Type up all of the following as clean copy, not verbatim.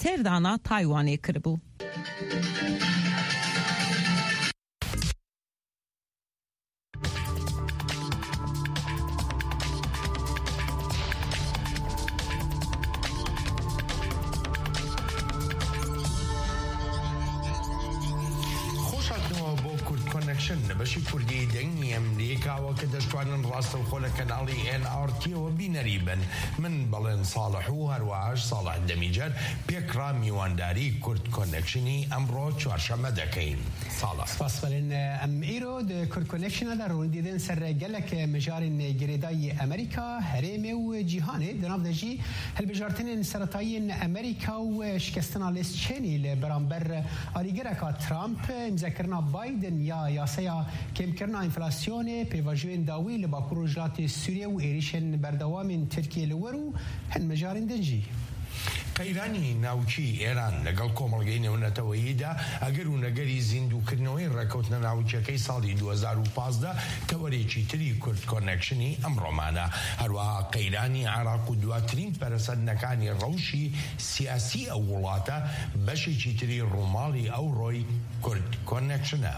سردانا تایوانی کربو. بەشی کوردی دەنگی ئەمریکاوە کە دەشتوانن ڕاستە و خۆ لە کەناڵی NRT و بینەری بن. من بەڵێن ساڵح و هەروەهاش ساڵح دەمیجەر پێکرا میوانداری کورد کۆنێکشنی ئەمڕۆ چوارشەممە دەکەین. ساڵح سپاس بەڵێن ئەم ئیرۆ کورد کۆنێکشنەدا ڕوونیدێن سەر گەلێک مژارین گرێدای ئەمریکا هەرێمێ و جیهانێ دەناودەژی هەلبژارتنên سەرەتاییên ئەمریکا و شکستنا لێسچێنی لە بەرامبەر ئالیگەرێکا ترامپ ئیمزاکردنا بایدن یا یاسەیا کێمکردنا ئینفلاسیۆنê pêvajiyên dawî li Bakur û Jilatê Sûriye û êrişên berdewamên Tirkiye li wer û hin mijarên din jî. قەیرانی ناوچی ئێران لەگەڵ کۆمەڵگەی نێونەتەوەییدا ئەگەر و نەگەری زیندووکردنەوەی ڕێکەوتنە ناوچەکەی ساڵی 2015 کە وەرێکی تری کورد کۆنێکشنی ئەمڕۆمانە. هەروەها قەیرانی عێراق و دواترین پەرەسەندنەکانی ڕەوشی سیاسی ئەو وڵاتە بەشێکی تری ڕووماڵی ئەو ڕۆی کورد کۆنێکشنە.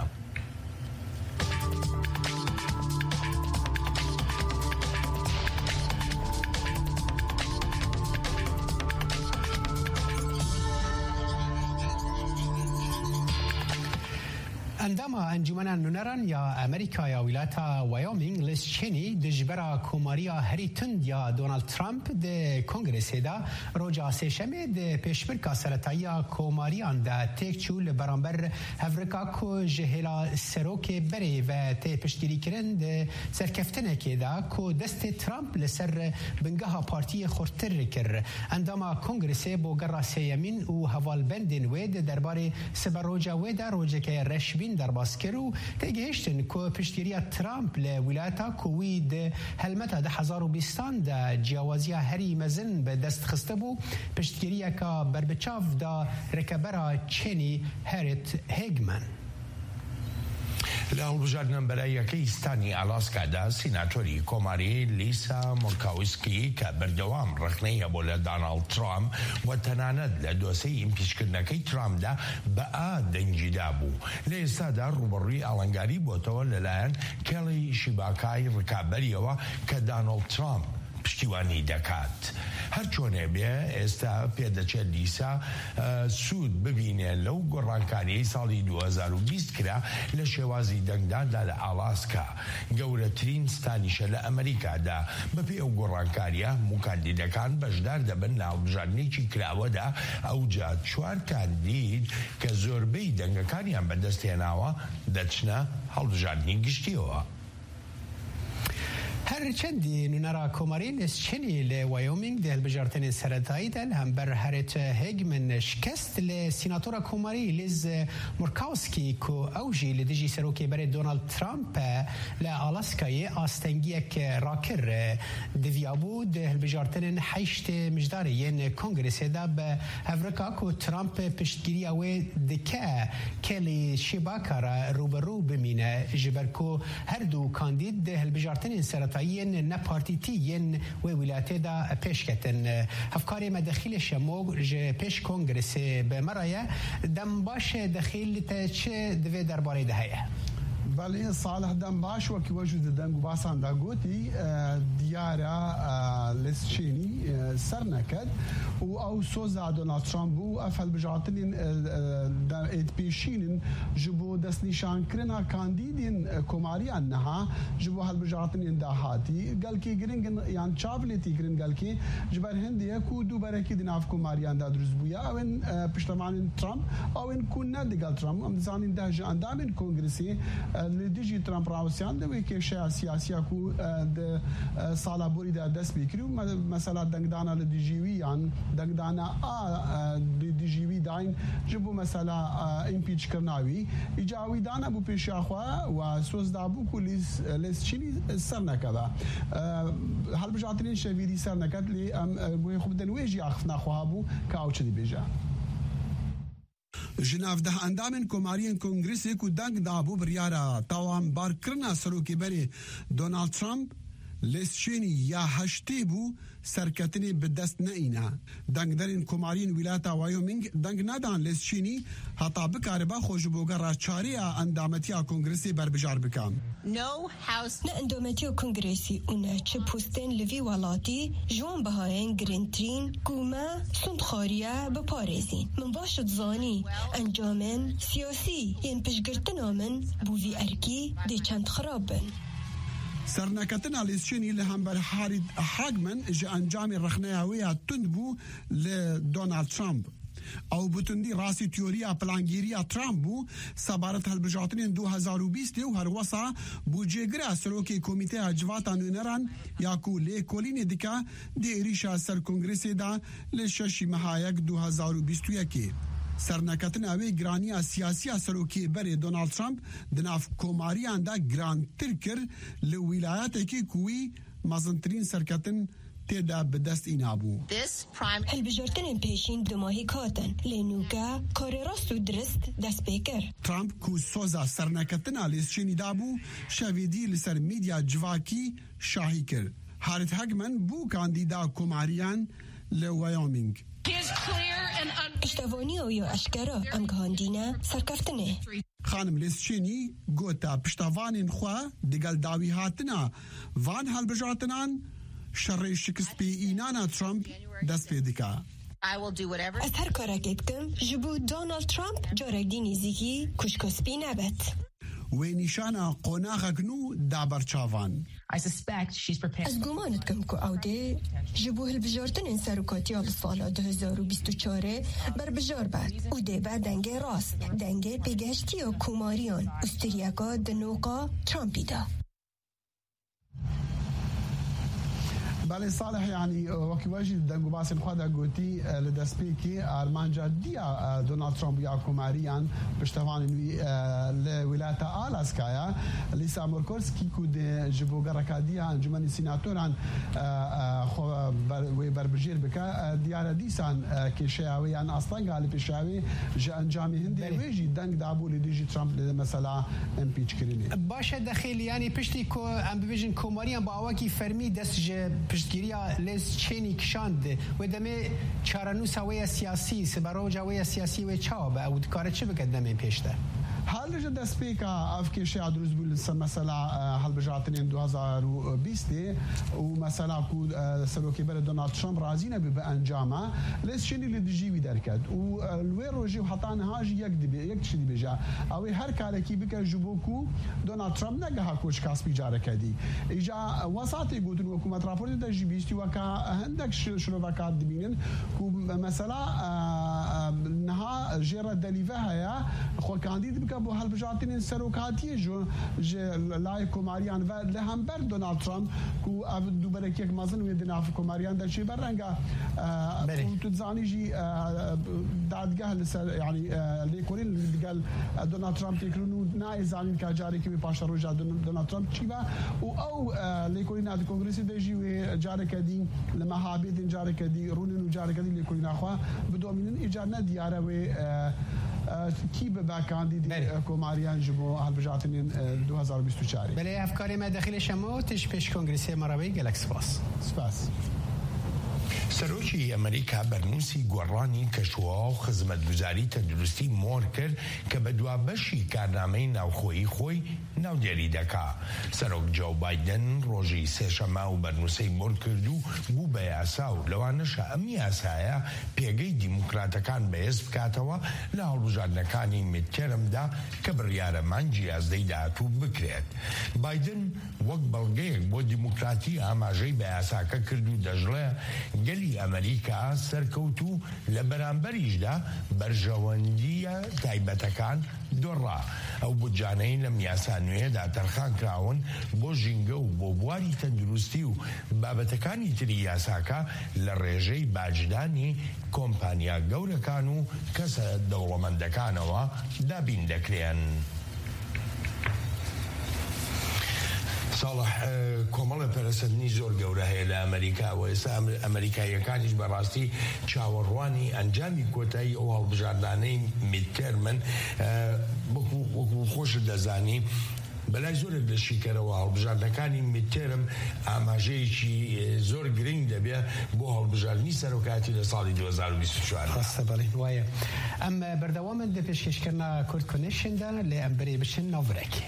انداما انجمن نونران یا امریکا یا ولایتا وایومینگ لسچنی دجبرا کوماریا هری تند یا دونالد ترامپ ده کنگرس دا روجا سهشنبه ده پیشبرکا سرطایا کوماریان ده تکچو لبرانبر هفرکا کو جهلا سروک بری و ته پشتگیری کرن ده سرکفتنه که دا کو دست ترامپ لسر بنگاه پارتی خورتر کر. انداما کنگرس بو گرا سیمین و حوال بندن وید درباره سبر روجا وید روجا که رشبین در باسکرو تگهشتن کو پشتگیری ترامپ لولایتا کوید هلمتا ده 2020 ده جیاوازی هری مزن به دست خسته بو پشتگیری که بربچاف دا رکبرا چینی هریت هیگمن. لە هەڵبژاردنە بەلایەکەی ستانی ئالاسکادا سیناتۆری کۆماری لیسا مۆرکاوسکی کە بەردەوام ڕخنەی هەبوو لە داناڵد ترامپ و تەنانەت لە دۆسەی ئیمپیچکردنەکەی ترامپدا بە دەنگیدا بوو. لە ئێستادا ڕوبەڕووی ئاڵنگاری بۆتەوە لەلایەن کێڵی شیباکای ڕکابەریەوە کە داناڵد ترامپ پشتیوانی دەکات. هەر چۆنێ بێ ئێستا پێدەچێت لیسا سوود ببینێ لەو گۆڕانکاریەی ساڵی 2020 کرا لە شێوازی دەنگداندا لە ئالاسکا. گەورەترین ستانیشە لە ئەمریکادا. بەپێ ئەو گۆڕانکاریە هەموو کاندیدەکان بەشدار دەبن لە هەڵبژاردنێکی کراوەدا. ئەوجا 4 کاندید کە زۆربەی دەنگەکانیان بەدەستهێناوە دەچنە هەڵبژاردنی گشتیەوە. هر چندی نونرا کوماری لسچنی ل وایومینگ ده بجارتن سرطایی دل هم بر هرت هیگمن شکست ل سیناتورا کوماری لیز مورکاوسکی کو اوجی لدیجی سروکی بر دونالد ترامپ ل آلاسکای آستنگی که راکر دویابو ده بجارتن حیشت مجداری ین کنگرس دا به هفرکا کو ترامپ پشتگیری اوه دکه کلی شیباکارا روبرو بمینه جبرکو هر دو کاندید ده بجارتن سرطایی ین نپارتیتی ین و ولایت دا پیشکتن افکار مدخیل شموگ ج پیش کنگرس به مرایه دم باش دخیل تا چه دوی درباره دهیه. بله صالح دم باش وکی وجود دنگو باسان دا گوتی دیارا لسچینی سر نکد و او سوزا دونالد ترامپ بو افل بجاتنین اد پیشینن جبو دست نشان کرنا کاندیدین کوماریان نها جبو هل بجاتنین داهاتی گل کی گرنگن یان چاولتی گرن گل کی جبر هندیه کو دو برکی دناف کوماریان دا دروز بویا اون پشتمان ترامپ اون کون ندگل ترامپ ام زانین ده اندامین کنگرسی لدیجی ترامپ راوسیان دوی که سیاسی کو د سالابوری دا دست بکریو مثلا دنگدانا لدیجیویان دنگدانا لدیجیوی داین جبو مثلا امپیچ کرناوی ایجاوی دانا بو پیشاخوا و سوز دابو کو لیس چینی سر نکدا هل بجاترین شویدی سر نکد لی بو خوب دنویجی اخفنا خوابو کاوچ دی بیجا جناف ده اندامن کوماریان کنگرسی کو دنگ دابو بریارا تاوان بارکرنا سروکی بری دونالد ترامپ لسچینی یا هشتی بو سرکتنی به دست نئینا دنگ درین کمارین ولایتا وایومینگ دنگ ندان لسچینی حتی بکاره با خوشبوگر چاری اندامتیا کنگرسی بربجار بکام نه اندامتیا کنگرسی اونه چه پوستین لوی والاتی جوان بهاین گرینترین گومه سندخاریا بپارزین من باشد زانی انجامن سیاسی ین پشگرتنا من بووی ارکی دی چند خرابن سرنکتنا لسچینی لهمبر حاگمن جه انجام رخنهاوی تندبو لدونالد ترامپ او بتندی راسی تیوریا پلانگیریا ترامپ بو سبارت هلبجاتنین 2020 و هر وسا بو جگره سروکی کمیته اجواتا نونران یاکو لی کولین دیکا دی ایریشا سر کنگرسی دا لششی مهایک 2021 سرنکتن اوی گرانی سیاسی سروکی بری دونالد ترامپ دناف کوماریان دا گران ترکر لولایات اکی کوی مزنترین سرکتن تیدا به دست اینابو هلبجارتن پیشین دماهی کاتن لینوگا کار راست و درست دست بیکر ترامپ کو سوزا سرنکتن لیسچینی دابو شویدی لسر میدیا جواکی شاهی کر حارت هگمن بو کاندیدا کوماریان لویومینگ پشتوانی او یا اشکرا امگهاندینه سرکفتنه خانم لیسچینی گوتا پشتوانین خواه دیگل داوی هاتنا وان هلبجارتنان شر شکست پی اینانا ترامپ دست پیدکا از هر کارکت کم جبو دونالد ترامپ جارک دینی زیگی کشکس پی نبت و نیشانا قناغ گنو دابر چاوان از گمانت کم که اوده جبو هلبجارتن این سروکاتی آل سالا 2024 بر بجار بد او ده بعد دنگه راست دنگه پیگشتی و کوماریان استریاکا دنوقا ترامپی دا بله صالح يعني وكي واجي دنگو باسن خدا گوتي لدسبيكي ارمانجا ديا دونالد ترامب يا كوماريان بشتوان لولاية الاسكايا ليسا موركوسكي كود جبوغرا كاديا انجمن سيناتوران خو بربجير بكا ديار ديسان كيشاوي ان اصلا قال بيشاوي انجامي هندي ويجي دنگ دابو لديجي ترامب مثلا امبيتش كريني باشه داخل يعني پشتی کو ام بيجن كوماريان باواكي فرمي دست پشتگیریا لسچینی کشاند و دمه چارنوس هوی سیاسی سبروج هوی سیاسی و چاب او کار چه بقدمه پیشته حال رجع دسبيكا افكيشي عدروز بول مثلا هالبجاتنين 2020 ومثلا كو سلوكي بلد دونالد ترامب رازينا بانجامه لسشيني اللي دجيبي دركد والوين روجي وحطان هاجي يكدي بيجا او هر كالكي بك جبوكو دونالد ترامب نجا كوش كاس بيجاره كدي اجا وساطي قلتوا حكومه رابورت دجي بيستي وكا عندك شلوفاكات دبينن كو مثلا نها جيرا دليفا هيا خو كانديد بك بو هالبجاتين سروكاتي جو لاي كوماريان و لهم بر دونالد ترامب كو دوبارك يك مازن ويدنا في كوماريان دا شي برنگا وتزاني جي دادگاه يعني لي كورين قال دونالد ترامب يكرنو نايزانين كاجاري كي باشا روجا دونالد ترامب تشيبا او لي كورين اد كونغرس دجي جاري كدي لما هابيد جاري كدي رونن جاري كدي لي كورين اخوا بدومين ايجارنا دياره و کی به باکاندیدی کوماریان جبو هالبجاتنین 2024 بله افکار ما داخل شما تش پیش کنگرس مراوی گلکس سپاس سروکی امریکا برنوسی گورانی کشوا و خدمت گزاری تندرستی مور کرد که بدوا بشی کارنامه نوخوی خوی نو دیری دکا سروک جو بایدن روژی سهشنبه و برنوسی مور کردو بو بیاساو لوانش امی اسایا پیگی دیموکراتکان بیز بکاتوا لحال بجارنکانی متکرم دا که بریار منجی از دیداتو بکرد بایدن وقت بلگیک بو دیموکراتی آماجی بیاساکا کردو دجله گلی امریکا سرکوتو لبرانبریجدا برجواندی تایبەتەکان دۆڕا ئەو بودجانەی لەم یاسانوێدا تەرخان کراون بۆ ژینگە و بۆ بواری تەندروستی و بابەتەکانی تری یاساکە لە ڕێژەی باجدانی کۆمپانیا گەورەکان و کەسە دەوڵەمەندەکانەوە دابین دەکرێن. صالح کۆمەڵە پەرەسەندنی زۆر گەورە هەیە لە ئەمریکا و ئێستا ئەمریکاییەکانیش بەڕاستی چاوەڕوانی ئەنجامی کۆتایی ئەو هەڵبژاردانەی میدتێرمن وەکو خۆشت دەزانی بەلای زۆرێک لە شیکەرەوە هەڵبژاردنەکانی میدتێرم ئاماژەیەکی زۆر گرنگ دەبێت بۆ هەڵبژاردننی سەرۆکاتی لە ساڵی 2024. ڕاستە بەڵێ وایە ئەم بەردەوامن لە پێشکەشکردنا کورد کۆنێکشندا لێ ئەم بەرێ بشن ناوبرێکی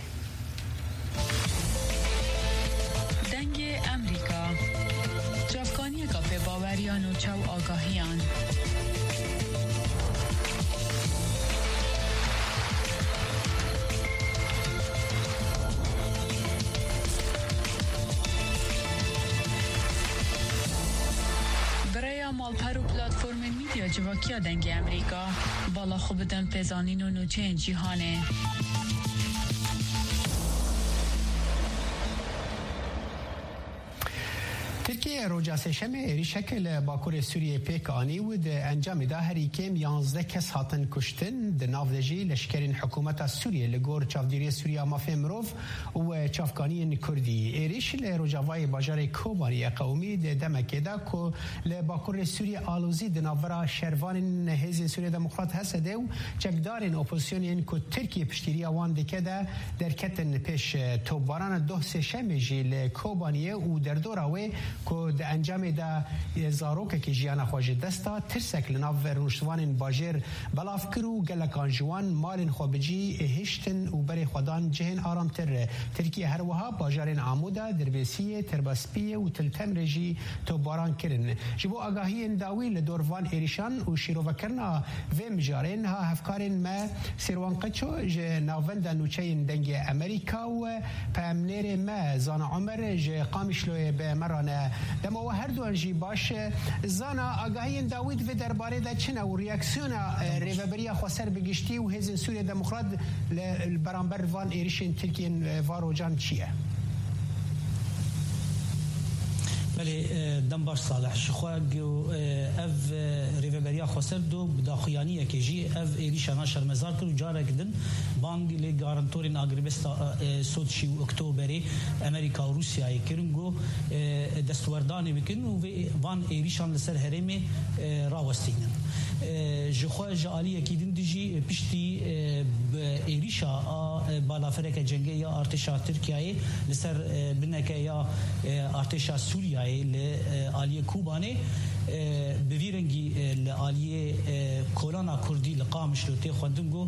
دەنگی ئەمریکا جافکانیەکە پێباوەریان و چاو ئاگاهیان مالپر و پلاتفورم میدیا جواکیا دنگ امریکا بالا خوب بدن پیزانین و نوچه جیهانه ترکیه روجا سێشەمê êrişeke li Bakurê Sûriyê pêk anî û di encamê da herî kêm 11 kes hatin kuştin di nav de jî leşkerên hikûmeta Sûriyê li gor çavdîriya Sûriya mafê mirov û çavkaniyên Kurdî. Êriş li rojavayê bajarê Kobaniyê qewmî di demekê da ku li Bakurê Sûriyê alozî di navbera şervanên Hêzên Sûriya Demokrat Hesedê û çekdarên opozisyonên ku Tirkiye piştîriya wan dike de derketin pêş topbarana doh sêşemê jî li Kobaniyê û derdora wê ku di encamê de zarokekî jiyana xwe ji desta tirsek li nav rûniştvanên bajêr belav kir û gelekan ji wan malên xwe bicî hiştin û berê xwedan cihên aramtir. Tirkiye her wiha bajarên Amuda, Dirbêsiyê, Tirbaspiyê û Tiltemrê jî topbaran kirin. Ji bo agahiyên dawî li dor van êrîşan û şîrovekirina vê mijarên ha hevkarên me Sêrwan Qeço ji navenda nûçeyên dengê Amerîka û peyamnêrê me Zana Umer ji Qamişloyê bi me rane dema we her duan jî baş zana agahiyên dawî divê derbarê de çin û reaksiyona rêveberiya xweser bi giştî û Hêzên Sûriya Demokrat li beramber van êrişên Tirkiyên varocan çi ye? بله دم باش صالح شخواق اف ریوبریا خسر دو بداخیانیه که جی اف ایریشانا شرمزار کرد و جارک دن بانگی لی گارانتورین آگریبستا سودشی و اکتوبری امریکا و روسیای کرنگو دستوردانی بکن و وان ایریشان لسر هرمی راوستینن جخوا جالیه کی دن دیجی پشتی ایریشا بالافرک جنگی یا ارتشا ترکیه لسر بنکه یا ارتشا سوریه لآلیه کوبانه بویرنگی لآلیه کولانا کردی لقامش لو تی خواندنگو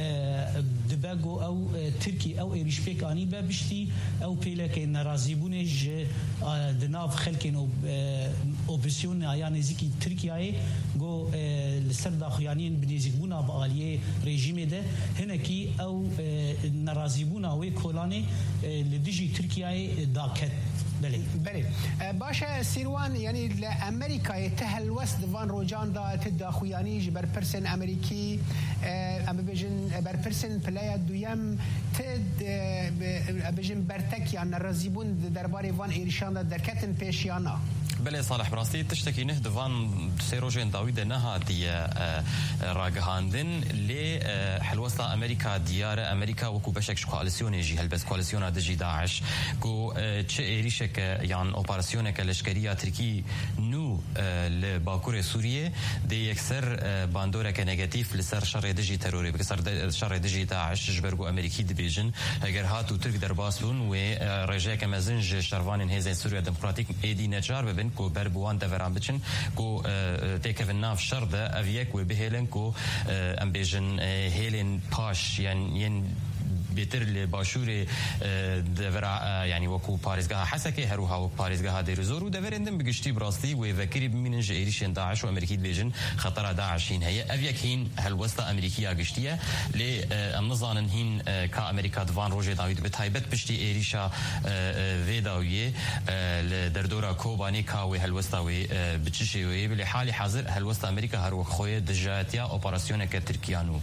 دباگو او ترکی او ایریش پیک آنی با بشتی او پیلک نرازی بونج دناف خلکن اوپسیون آیا نزیکی ترکیه گو لسر داخیانین بنزیک بونا با آلیه رژیم ده هنکی او نرازی بونا و کولانه لدیجی ترکیه داکت بله باشه سیروان یعنی لامریکا تهلوس دوان روجان دا تداخویانی جبر پرسن امریکی ام بجن بر پرسن پلایا دویم تد بجن برتک یا نرازیبون درباره وان ایرشان دا درکتن پیشیانا بله صالح براستی تشتكي نهد فان سيروجين داويد نها دي راجهاندن ل حلوستا امريكا ديار امريكا وكو بشك كواليسيون يجي هل بس كواليسيون دجي داعش كو تش ايريشك يعني اوبراسيونك الاشكريه تركي نو لباكور سوريا دي يكسر باندورك نيجاتيف لسر شر دجي تروري بكسر شر دجي داعش جبرغو امريكي دبيجن اگر هاتو ترك درباسون و رجاك مازنج شروان هيزن سوريا ديمقراطيك ايدي نجار ببن کو بربوان دوران بچن کو تکف ناف شرد اویک و بهلن کو ام بیجن هیلن پاش یعنی بيتر لباشور دورا يعني وكو باريزغا حسكي هروها و باريزغا ديرزور و دورندن بگشتي براستي و ذكري بمن جيريشن داعش و امريكي بيجن خطر داعشين هي افيك هين هالوسطه امريكيه گشتيه ل امنظان هين كا امريكا دوان روجي داويد بتايبت بشتي ايريشا فيداويه لدردورا كوباني كا و هالوسطه و بتشي و بحال حاضر هالوسطه امريكا هرو خويه دجاتيا اوبراسيون كتركيانو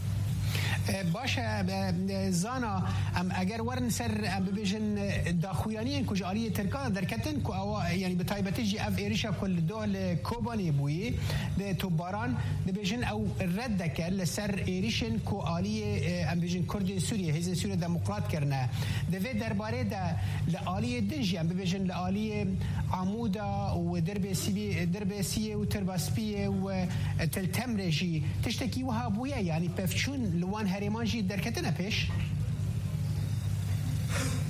باشه زانا ام اگر ورن سر ام ببیجن داخویانین کجا آلیه ترکان درکتن کو او یعنی بتایبتی جی اف ایریشا کل دول کوبانی بویی ده توباران ببیجن او رد کل سر ایریشن کو آلیه ام ببیجن کرد سوریه هیزن سوریه دموکرات کرنه ده درباره ده لآلیه دنجی ام ببیجن لآلیه عمودا و دربسیه و ترباسپیه و تلتمرجی تشتکی وها بویه یعنی پفچون لوان هریمانجی درکتنه پیش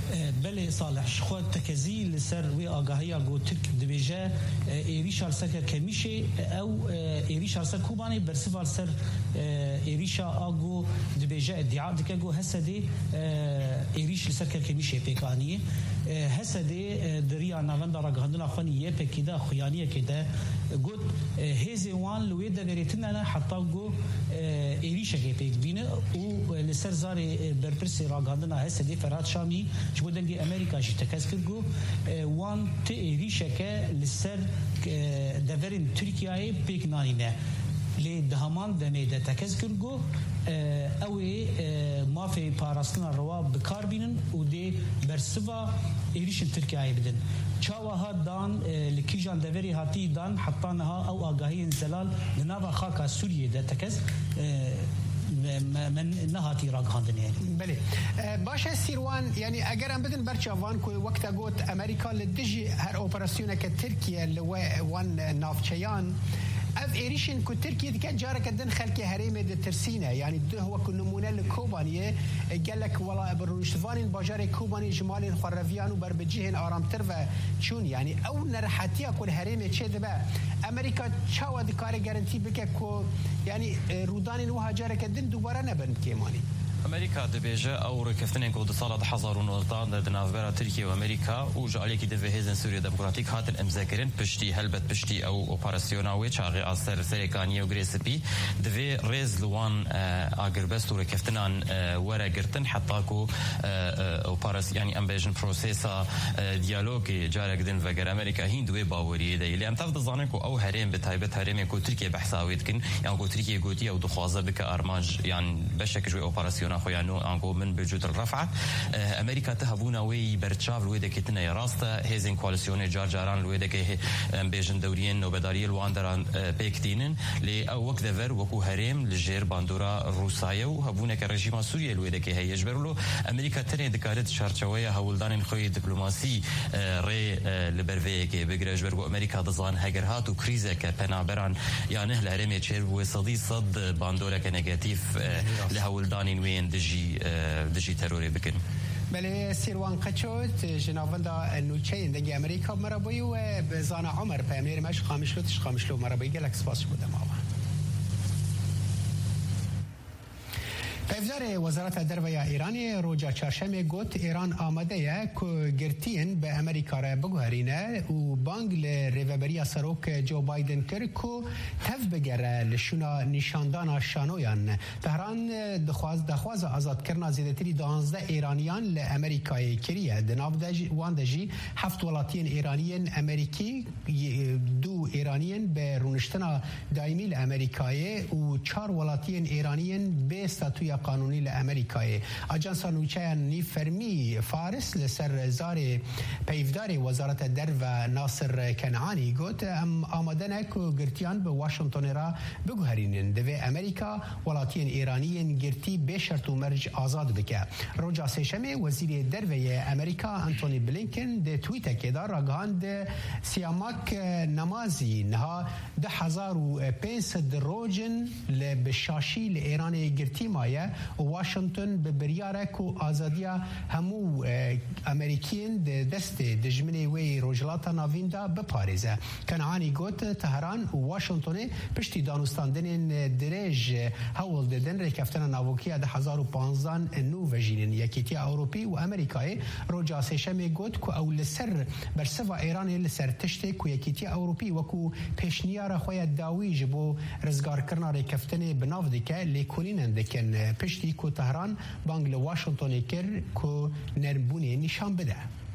بله صالح شخوات تكزي لسر وي آگاهیا گو ترک دبیجه ایریش سر کمیشه او ایریش سر کوبانی برسفال سر ایریش آگو دبیجه ادعا دکه گو حسدی ایریش لسر کمیشه پیکانی حسدی دریا نوند راگهاندنا خونیه پکیده خیانیه کده گود هزوان لوی دبیرتنا حتی گو ایریش که پیک بینه و لسر زاری برپرسی راگهاندنا حسدی فراد شامی شو دنگی امریکا جی تکس کرگو وان ته ایریشه که لسر دورین ترکیه پیک نانینه لی دهمان دمیده تکس کرگو اوی مافی پاراستنا روا بکار بینن و دی برسوا ایریشن ترکیه بدن چاوها دان لکیجان دوری هاتی دان حتی نها او آگاهی انزلال لنابا خاکا سوریه ده تکس من نهاتی راگهاندن يعني بله باشه سیروان یعنی اگر هم بدن برچاوان که وقتا گوت امریکا لدجی هر اپراسیونه که ترکیه لوان نافچیان اف ایریشن کو ترکیه دیگه جاره کدن خلک حریم د ترسینه یعنی ده هو کو نمونه لکوبانیه قالك والله برونشتوان باجار کوبانی جمال خرویان و بربجهن آرامتر و چون یعنی او نرحتیا کل حریم چه دبه امریکا چاو د کار گارانتی بک کو یعنی رودان و هاجر کدن دوباره نبند کیمانی امریکا دبیجه او رکفتنین کو د سال 2019 د نافبرا ترکیه و امریکا او جالی کی د وهزن سوریه دموکراتیک هاتن امزاکرین پشتی هلبت پشتی او اپراسیوناوی چاغي اثر سرکانی و گریسپی د وی رز لوان اگربست و رکفتنان ورا گرتن حتی کو اپراس یعنی امبیشن پروسیسا دیالوگ جارک دن وگر امریکا هندوی باوری دی لی امتاف دزانه کو او حریم به تایبت حریم کو ترکیه بحثاوید کن یعنی کو ترکیه گوتی او دخوازه بک ارماج یعنی بشک جو اپراسیون خویانو انگو من بجوت الرفعه امریکا تهبونا وی برچاف لویده کتنه راسته هزین کواليسيون جارجاران لویده که امبیشن دورین نوبداری الواندران بیکتینن لی او وقت دور وکو حریم لجیر باندورا روسایه و هبونه که رژیم سوریه لویده که هیج برلو امریکا تنه دکارت شرچویه هولدان خوی دیپلماسی ری لبروی که بگرج برگو امریکا دزان هگرهات و کریزه که پنابران یعنی الحریم چیر و صدی صد باندورا که نگاتیف لهولدان وین دجی تروری بکن بله سیروان قچوت جنابندا نوچه دنگی امریکا مرابوی و بزانا عمر پیامیر مش خامشلو مرابوی گلک سپاس بودم آوان پیفدار وزارت درویه ایرانی روجا چهارشنبه گوت ایران آماده که گرتین به امریکا را بگوهرینه و بانگ لریوبریا سروک جو بایدن کرد که تف بگره لشونا نشاندان شانویان تهران دخواز آزاد کرنا زیدتری 12 ایرانیان لامریکای کریه دناف واندجی 7 ولاتین ایرانیین امریکی 2 ایرانیین به رونشتنا دائمی لامریکای و 4 ولاتین ایرانیین به استاتوی قانونی لامریکای اجانس نوچه نیفرمی فارس لسر زار پیفدار وزارت در و ناصر کنعانی گوت ام آماده نکو گرتیان به واشنطن را بگوهرینن دوی امریکا ولاتین ایرانیین گرتی به شرط و مرج آزاد بکه روجا سیشمه وزیر دروی امریکا انتونی بلینکن ده تویت که دار راگهاند سیامک نمازی نها 1500 روجن لبشاشی لإيران گرتی مایه واشنطن به بریاره کو آزادیا همو امریکین دست دجمنه وی روجلاتا ناویندا بپارزه کنعانی گوت تهران و واشنطن پشتی دانستاندن درج هول ددن رکفتن ناوکیه 2015 نو وجینن یکیتی اوروپی و امریکای روجا سیشم گوت کو اول سر برسوا ایران لسر تشتی کو یکیتی اوروپی و کو پیشنیار خوی داویج بو رزگار کرنا رکفتن بناو دکه لیکولین دکن پشتی کو تهران بانگ واشنطن کر کو نربونه نشان بده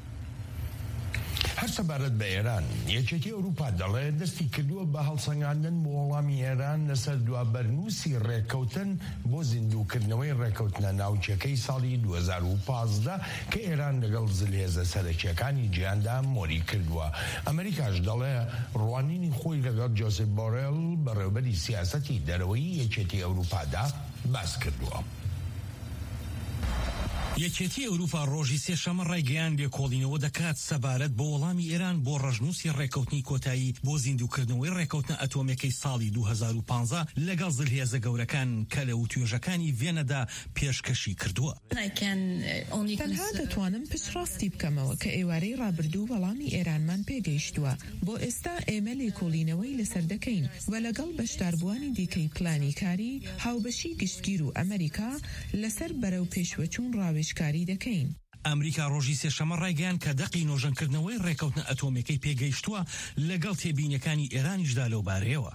هر سبارت به ایران یکیتی اروپا دله دستی کردو به هەڵسەنگاندن وەڵامی ئێران لەسەر دوابەرنووسی ڕێککەوتن بۆ زیندووکردنەوەی ڕێککەوتنە ناوچەکەی ساڵی 2015 کە ئێران لەگەڵ زلێزە سەرەکیەکانی جیهاندا مۆری کردووە ئەمریکاش دەڵێ ڕوانینی خۆی لەگەڵ جۆزێف بۆڕێڵ بەڕێوەبەری سیاسەتی دەرەوەی یەکێتی ئەوروپادا باس کردووە. یەکێتی ئەوروپا ڕۆژی سێشەمە ڕایگەیان لێکۆڵینەوە دەکات سەبارەت بۆ وەڵامی ئێران بۆ ڕەشنووسی ڕێکەوتنی کۆتایی بۆ زیندووکردنەوەی ڕێکەوتنە ئەتۆمەکەی ساڵی 2015 لەگەڵ زلهێزە گەورەکان کە لە وتوێژەکانی ڤێنەدا پێشکەشی کردووە. تەنها دەتوانم پشتڕاستی بکەمەوە کە ئێوارەی ڕابردوو وەڵامی ئێرانمان پێگەیشتووە. بۆ ئێستا ئێمە لێکۆڵینەوەی لەسەر دەکەین و لەگەڵ بەشداربووانی دیکەی پلانی کاری هاوبەشی گشتگیر و ئەمریکا لەسەر بەرەو پێشوەچوون ڕاوێژکاری دەکەین. ئەمریکا ڕۆژی سێشەمە ڕایگەیان کە دەقی نۆژەنکردنەوەی ڕێکەوتنە ئەتۆمەکەی پێگەیشتووە لەگەڵ تێبینیەکانی ئێرانیشدا لەو بارەیەوە.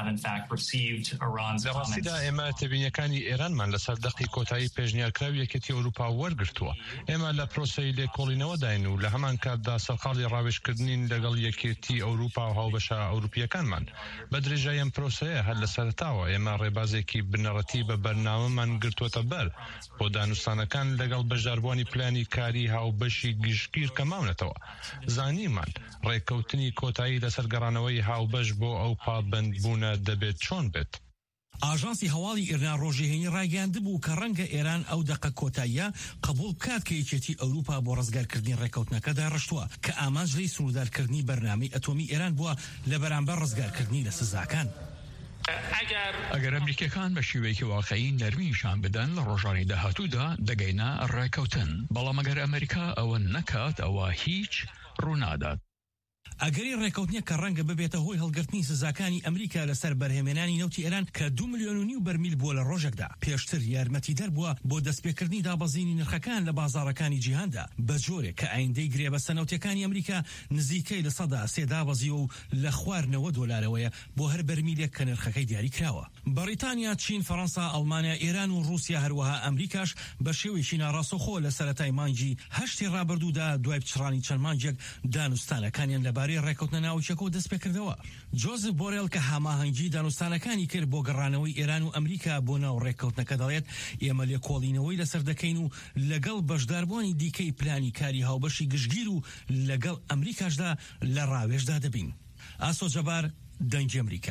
لە ڕاستیدا ئێمە تێبینیەکانی ئێرانمان لەسەر دەقی کۆتایی پێشنیارکراوی یەکێتی ئەوروپا وەرگرتووە. ئێمە لە پرۆسەی لێکۆڵینەوەداین و لە هەمان کاتدا سەرقاڵی ڕاوێژکردنین لەگەڵ یەکێتی ئەوروپا و هاوبەشە ئەوروپیەکانمان. بە درێژایی ئەم پرۆسەیە هەر لە سەرتاوە ئێمە ڕێبازێکی بنەڕەتی بە بەرنامەمان گرتووەتە بەر بۆ دانوستانەکان لەگەڵ بەشداربووانی پلانی کاری هاوبەشی گشتگیر کە ماونەتەوە. زانیمان ڕێکەوتنی کۆتایی لەسەر گەڕانەوەی هاوبەش بۆ ئەو پابەندبوونە دەبێت چۆن بێت. ئاژانسی هەواڵی ئێران ڕۆژێهێنی ڕایگەیاندبوو کە ڕەنگە ئێران ئەو دەقە کۆتاییە قبول بکات کە یەکێتی ئەوروپا بۆ ڕزگارکردنی ڕێکەوتنەکەدا ڕشتووە کە ئاماژەی سنوردارکردنی بەرنامەی ئەتۆمی ئێران بووە لە بەرامبەر ڕزگارکردنی لە سزاکان. ئەگەر ئەمریکەکان بە شێوەیەکی واقعی نەرمیشان بدەن لە ڕۆژانی داهاتوودا دەگەینە ڕێکەوتن، بەڵام ئەگەر ئەمریکا ئەوە نەکات ئەوە هیچ ڕوونادات. ئەگەری ڕێکەوتنیە کە ڕەنگە ببێتە هۆی هەڵگرتنی سزاکانی ئەمریکا لەسەر بەرهێمێنانی نەوتی ئێران کە 2.5 ملیۆن بەرمیل بووە لە ڕۆژێکدا. پێشتر یارمەتیدەر بووە بۆ دەستپێکردنی دابەزینی نرخەکان لە بازاڕەکانی جیهاندا بە جۆرێک کە ئایندەی گرێبەستە نەوتەکانی ئەمریکا نزیکەی لە 3% دابەزیوە و لە خوارنەوە دۆلارەوەیە بۆ هەر بەرمیلێک کە نرخەکەی دیاری کراوە. بەریتانیا، چین، فەڕەنسا، ئەڵمانیا، ئێران و رووسیا هەروەها ئەمریکاش بە شێوەیەکی ناڕاستەوخۆ لە سەرەتای مانگی 8 ڕابردوودا دوای پچڕانی چەند مانگێک دانوستانەکانیان لەبارەی ڕێکەوتنە ناوچەکە دەست پێکردەوە. جۆزف بۆرێل کە هەماهەنگی دانوستانەکانی کرد بۆ گەڕانەوەی ئێران و ئەمریکا بۆ ناو ڕێکەوتنەکە دەڵێت ئێمە لێکۆڵینەوەی لەسەر دەکەین و لەگەڵ بەشداربووانی دیکەی پلانی کاری هاوبەشی گشتگیر و لەگەڵ ئەمریکاشدا لە ڕاوێژدا دەبین. ئاسۆ جەبار، دەنگی ئەمریکا.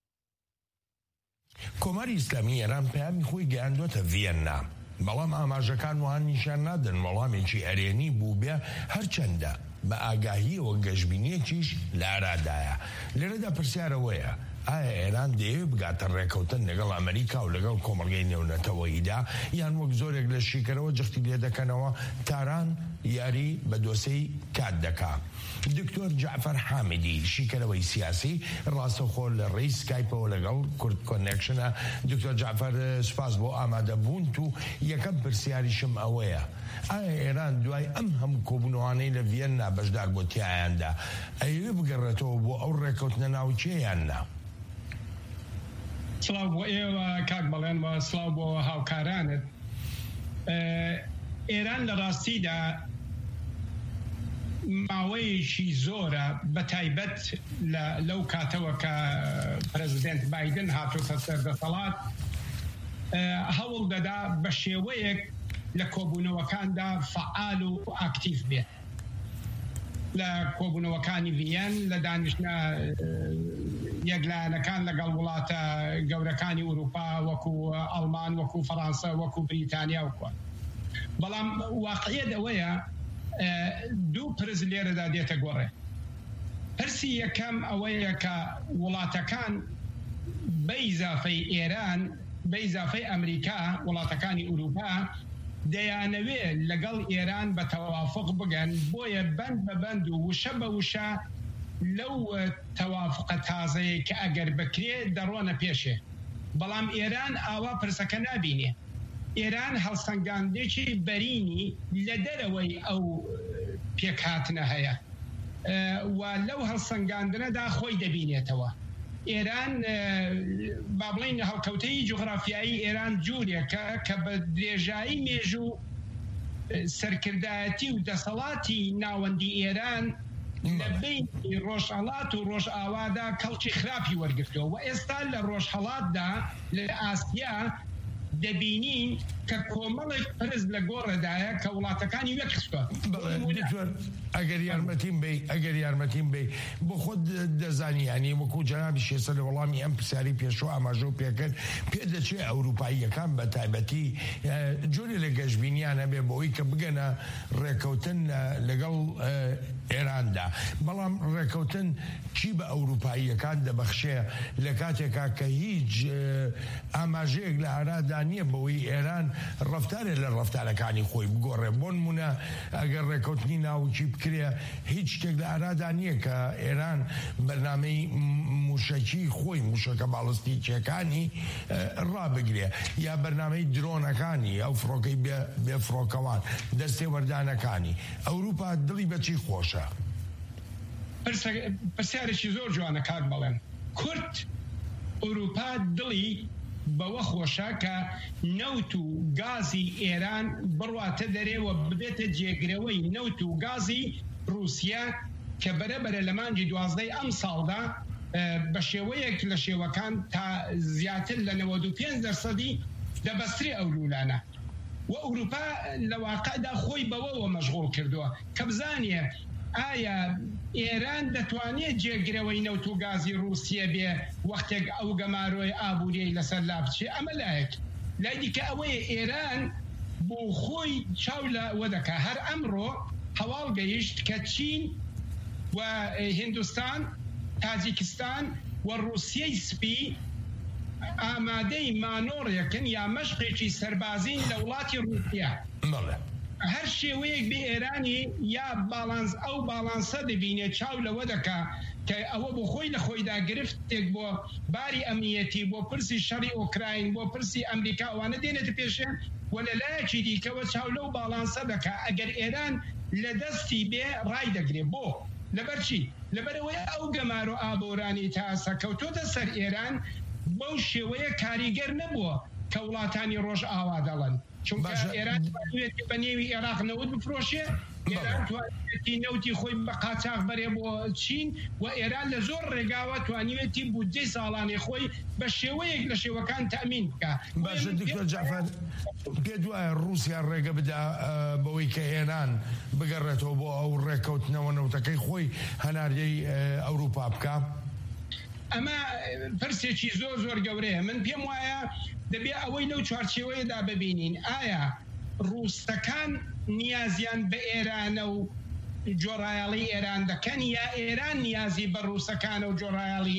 کۆماری ئیسلامی ئێران پەیامی خۆی گەیاندووەتە ڤێننا، بەڵام ئاماژەکان وان نیشان نادن وەڵامێکی ئەرێنی بوو بێ هەرچەندە بە ئاگاهیەوە گەشتبینیەکیش لە ئارادایە. لێرەدا پرسیارەوەیە ئایا ئێران دەیەوێت بگاتە ڕێکەوتن لەگەڵ ئەمریکا و لەگەڵ کۆمەڵگەی نێونەتەوەییدا، یان وەک زۆرێک لە شیکەرەوە جەختی لێ دەکەنەوە تاران یاری بە دۆسەی کات دەکا. دکتۆر جعفەر حامدی، شیکەرەوەی سیاسی، ڕاستەوخۆ لە ڕێی سکایپەوە لەگەڵ کورد کۆنێکشنە. دکتۆر جعفەر، سپاس بۆ ئامادەبوونت و یەکەم پرسیاریشم ئەوەیە ئایا ئێران دوای ئەم هەموو کۆبوونەوانەی لە ڤێننا بەشدار بۆ تیایاندا ئەیوێ بگەڕێتەوە بۆ ئەو ڕێکەوتنە ناوچەیان نا؟ سڵاو بۆ ئێوە کاک بەڵێن و سڵاو بۆ هاوکارانت. ئێران لە ڕاستیدا ماوەیەکی زۆرە بە تایبەت لەو کاتەوە کە پرەزیدنت بایدن هاتووەتە سەردەسەڵات هەوڵ دەدا بە شێوەیەک لە کۆبوونەوەکاندا فعال و ئاکتیف بێت. لە کۆبوونەوەکانی ڤێن، لە دانیشتنە یەکلایەنەکان لەگەڵ وڵاتە گەورەکانی ئوروپا وەکو ئەڵمان، وەکو فەڕەنسا، وەکو بریتانیا وکوە. بەڵام واقعیەت ئەوەیە دوو پرس لێرەدا دێتە گۆڕێ. پرسی یەکەم ئەوەیە کە وڵاتەکان بە ئیزافەی ئێران، بە ئیزافەی ئەمریکا، وڵاتەکانی ئوروپا دەیانەوێت لەگەڵ ئێران بە تەوافق بگەن، بۆیە بەند بە بەند و وشە بە وشە لەو تەوافقە تازەیە کە ئەگەر بکرێ دەڕۆنە پێشێ. بەڵام ئێران ئاوا پرسەکە نابینێ. ئێران هەڵسەنگاندێکی بەرینی لە دەرەوەی ئەو پێکهاتنە هەیە و لەو هەڵسەنگاندنەدا خۆی دەبینێتەوە. ئێران با بڵین هەڵکەوتەی جوغرافیایی ئێران جوورێکە کە بە درێژایی مێژوو سەرکردایەتی و دەسەڵاتی ناوەندی ئێران لە بینی ڕۆژهەڵات و ڕۆژئاوادا کەڵکی خراپی وەرگرتەوە و ئێستا لە ڕۆژهەڵاتدا لە ئاسیا دەبینین کە کۆمەڵێک پرز لە گۆڕەدایە کە وڵاتەکانی وەکسوە. ئەگەر یارمەتیم بێ بۆ خۆت دەزانیانی وەکو جەنابی شێسەر لە وەڵامی ئەم پرسیاری پێشوە ئاماژە و پێکرد پێ دەچێت ئەوروپاییەکان بە تایبەتی جۆری لە گەشتبینیانە بێ بۆی کە بگەنە ڕێکەوتن لەگەڵ ئێراندا بەڵام ڕێکەوتن چی بە ئەوروپاییەکان دەبەخشێ لە کاتێکا کە هیچ ئاماژەیەک لە ئارادا نییە بەوەی ئێران ڕەفتارێک لە ڕەفتارەکانی خۆی بگۆڕێ بۆ نمونە ئەگەر ڕێکەوتنی ناوچی بکرێ هیچ شتێک لە ئارادا نییە کە ئێران بەرنامەی موشەکی خۆی موشەکە باڵستیکیەکانی ڕابگرێ یا بەرنامەی درۆنەکانی ئەو فڕۆکەی بێ فڕۆکەوان دەستێ وەردانەکانی ئەوروپا دڵی بەچی خۆشە پرسیارێکی زۆر جوانە کاک بەڵێن کورد ئەوروپا دڵی بەوە خۆشە کە نەوت و گازی ئێران بڕواتە دەرێوە ببێتە جێگرەوەی نەوت و گازی رووسیا کە بەرەبەرە لە مانگی 12 ئەم ساڵدا بە شێوەیەک لە شێوەکان تا زیاتر لە 95% دەبەستری ئەو لولانە و ئەوروپا لە واقعدا خۆی بەوەوە مەشغوڵ کردووە کە بزانێ ئایا ئێران دەتوانێت جێگرەوەی نەوت و گازی رووسیا بێ وەختێک ئەو گەمارۆی ئابوووریەی لەسەر لا بچێ ئەمە لایەک لای دیکە ئەوەیە ئێران بۆ خۆی چاو لە وە دەکا هەر ئەمڕۆ هەواڵ گەیشت کە چین و هیندستان تاجیکستان و رووسیای سپی ئامادەی مانۆڕێکن یا مەشقێکی سەربازین لە وڵاتی رووسیا هەر شێوەیەک بێ ئێرانی یا باڵانس ئەو باڵانسە دەبینێ چاو لەوە دەکا کە ئەوە بۆ خۆی لە خۆیدا گرفتێک بۆ باری ئەمنیەتی بۆ پرسی شەڕی ئۆکراین بۆ پرسی ئەمریکا ئەوانە دێنێتە پێشێ و لە لایەکی دیکەوە چاو لەو باڵانسە دەکا ئەگەر ئێران لە دەستی بێ ڕای دەگرێ بۆ لەبەرچی لەبەرەوەی ئەو گەمار و ئابۆرانی تاسە کەوتۆتە سەر ئێران بەو شێوەیە کاریگەر نەبووە کە وڵاتانی ڕۆژ ئاوا دەڵن چونکە ئێران توانێتی بە نێوی عێراق نەوت بفرۆشێ ئێران توانێتی نەوتی خۆی بە قاچاق بەرێ بۆ چین و ئێران لە زۆر ڕێگاوە توانیوێتی بودجەی ساڵانی خۆی بە شێوەیەک لە شێوەکان تەمین بکە باشە دکتۆر جعفەر پێ دوایە رووسیا ڕێگە بدا بەوەی کە ئێران بگەڕێتەوە بۆ ئەو ڕێکەوتنەوە نەوتەکەی خۆی هەناردەی ئەوروپا بکە ئەمە پرسێکی زۆر زۆر گەورەیە من پێم وایە دەبێ ئەوەی لەو چوارچێوەیەدا ببینین ئایا ڕووسەکان نیازیان بە ئێرانە و جۆڕایاڵی ئێران دەکەن یا ئێران نیازی بە ڕووسەکانە و جۆڕایاڵی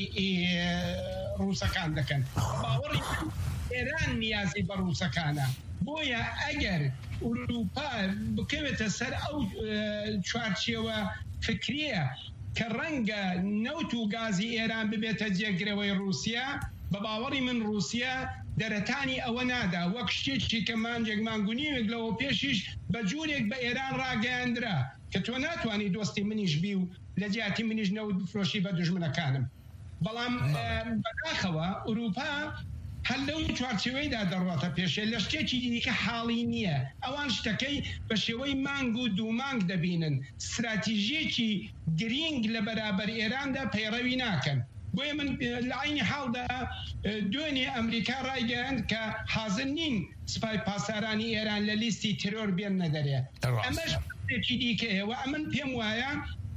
ڕووسەکان دەکەن باوەڕی ئێران نیازی بە ڕووسەکانە بۆیە ئەگەر ئوروپا بکەوێتە سەر ئەو چوارچێوە فکریە کە ڕەنگە نەوت و گازی ئێران ببێتە جێگرەوەی رووسیا بە باوەڕی من رووسیا دەرەتانی ئەوە نادا وەک شتێکی کە مانجێک مانگونیوێک لەوە پێشیش بە جوورێک بە ئێران ڕاگەیاندرا کە تۆ ناتوانانی دۆستی منیش بی و لە جیاتی منیش نەوت بفرۆشی بە دوژمنەکانم بەڵام بەداخەوە ئوروپا هەر لەو چوارچێوەیدا دەڕاتە پێشێ لە شتێکی دیکە حاڵی نییە ئەوان شتەکەی بە شێوەی مانگ و دوو مانگ دەبینن استراتیژیەکی گرنگ لە بەرابەر ئێراندا پەیڕەوی ناکەن بۆیە من لە عینی حاڵدا دوێنێ ئەمریکا ڕایگەیاند کە حازر نین سپای پاسارانی ئێران لە لیستی ترۆر بێن نەدەرێ ئەمەش شتێکی دیکەیە و ئەمن پێم وایە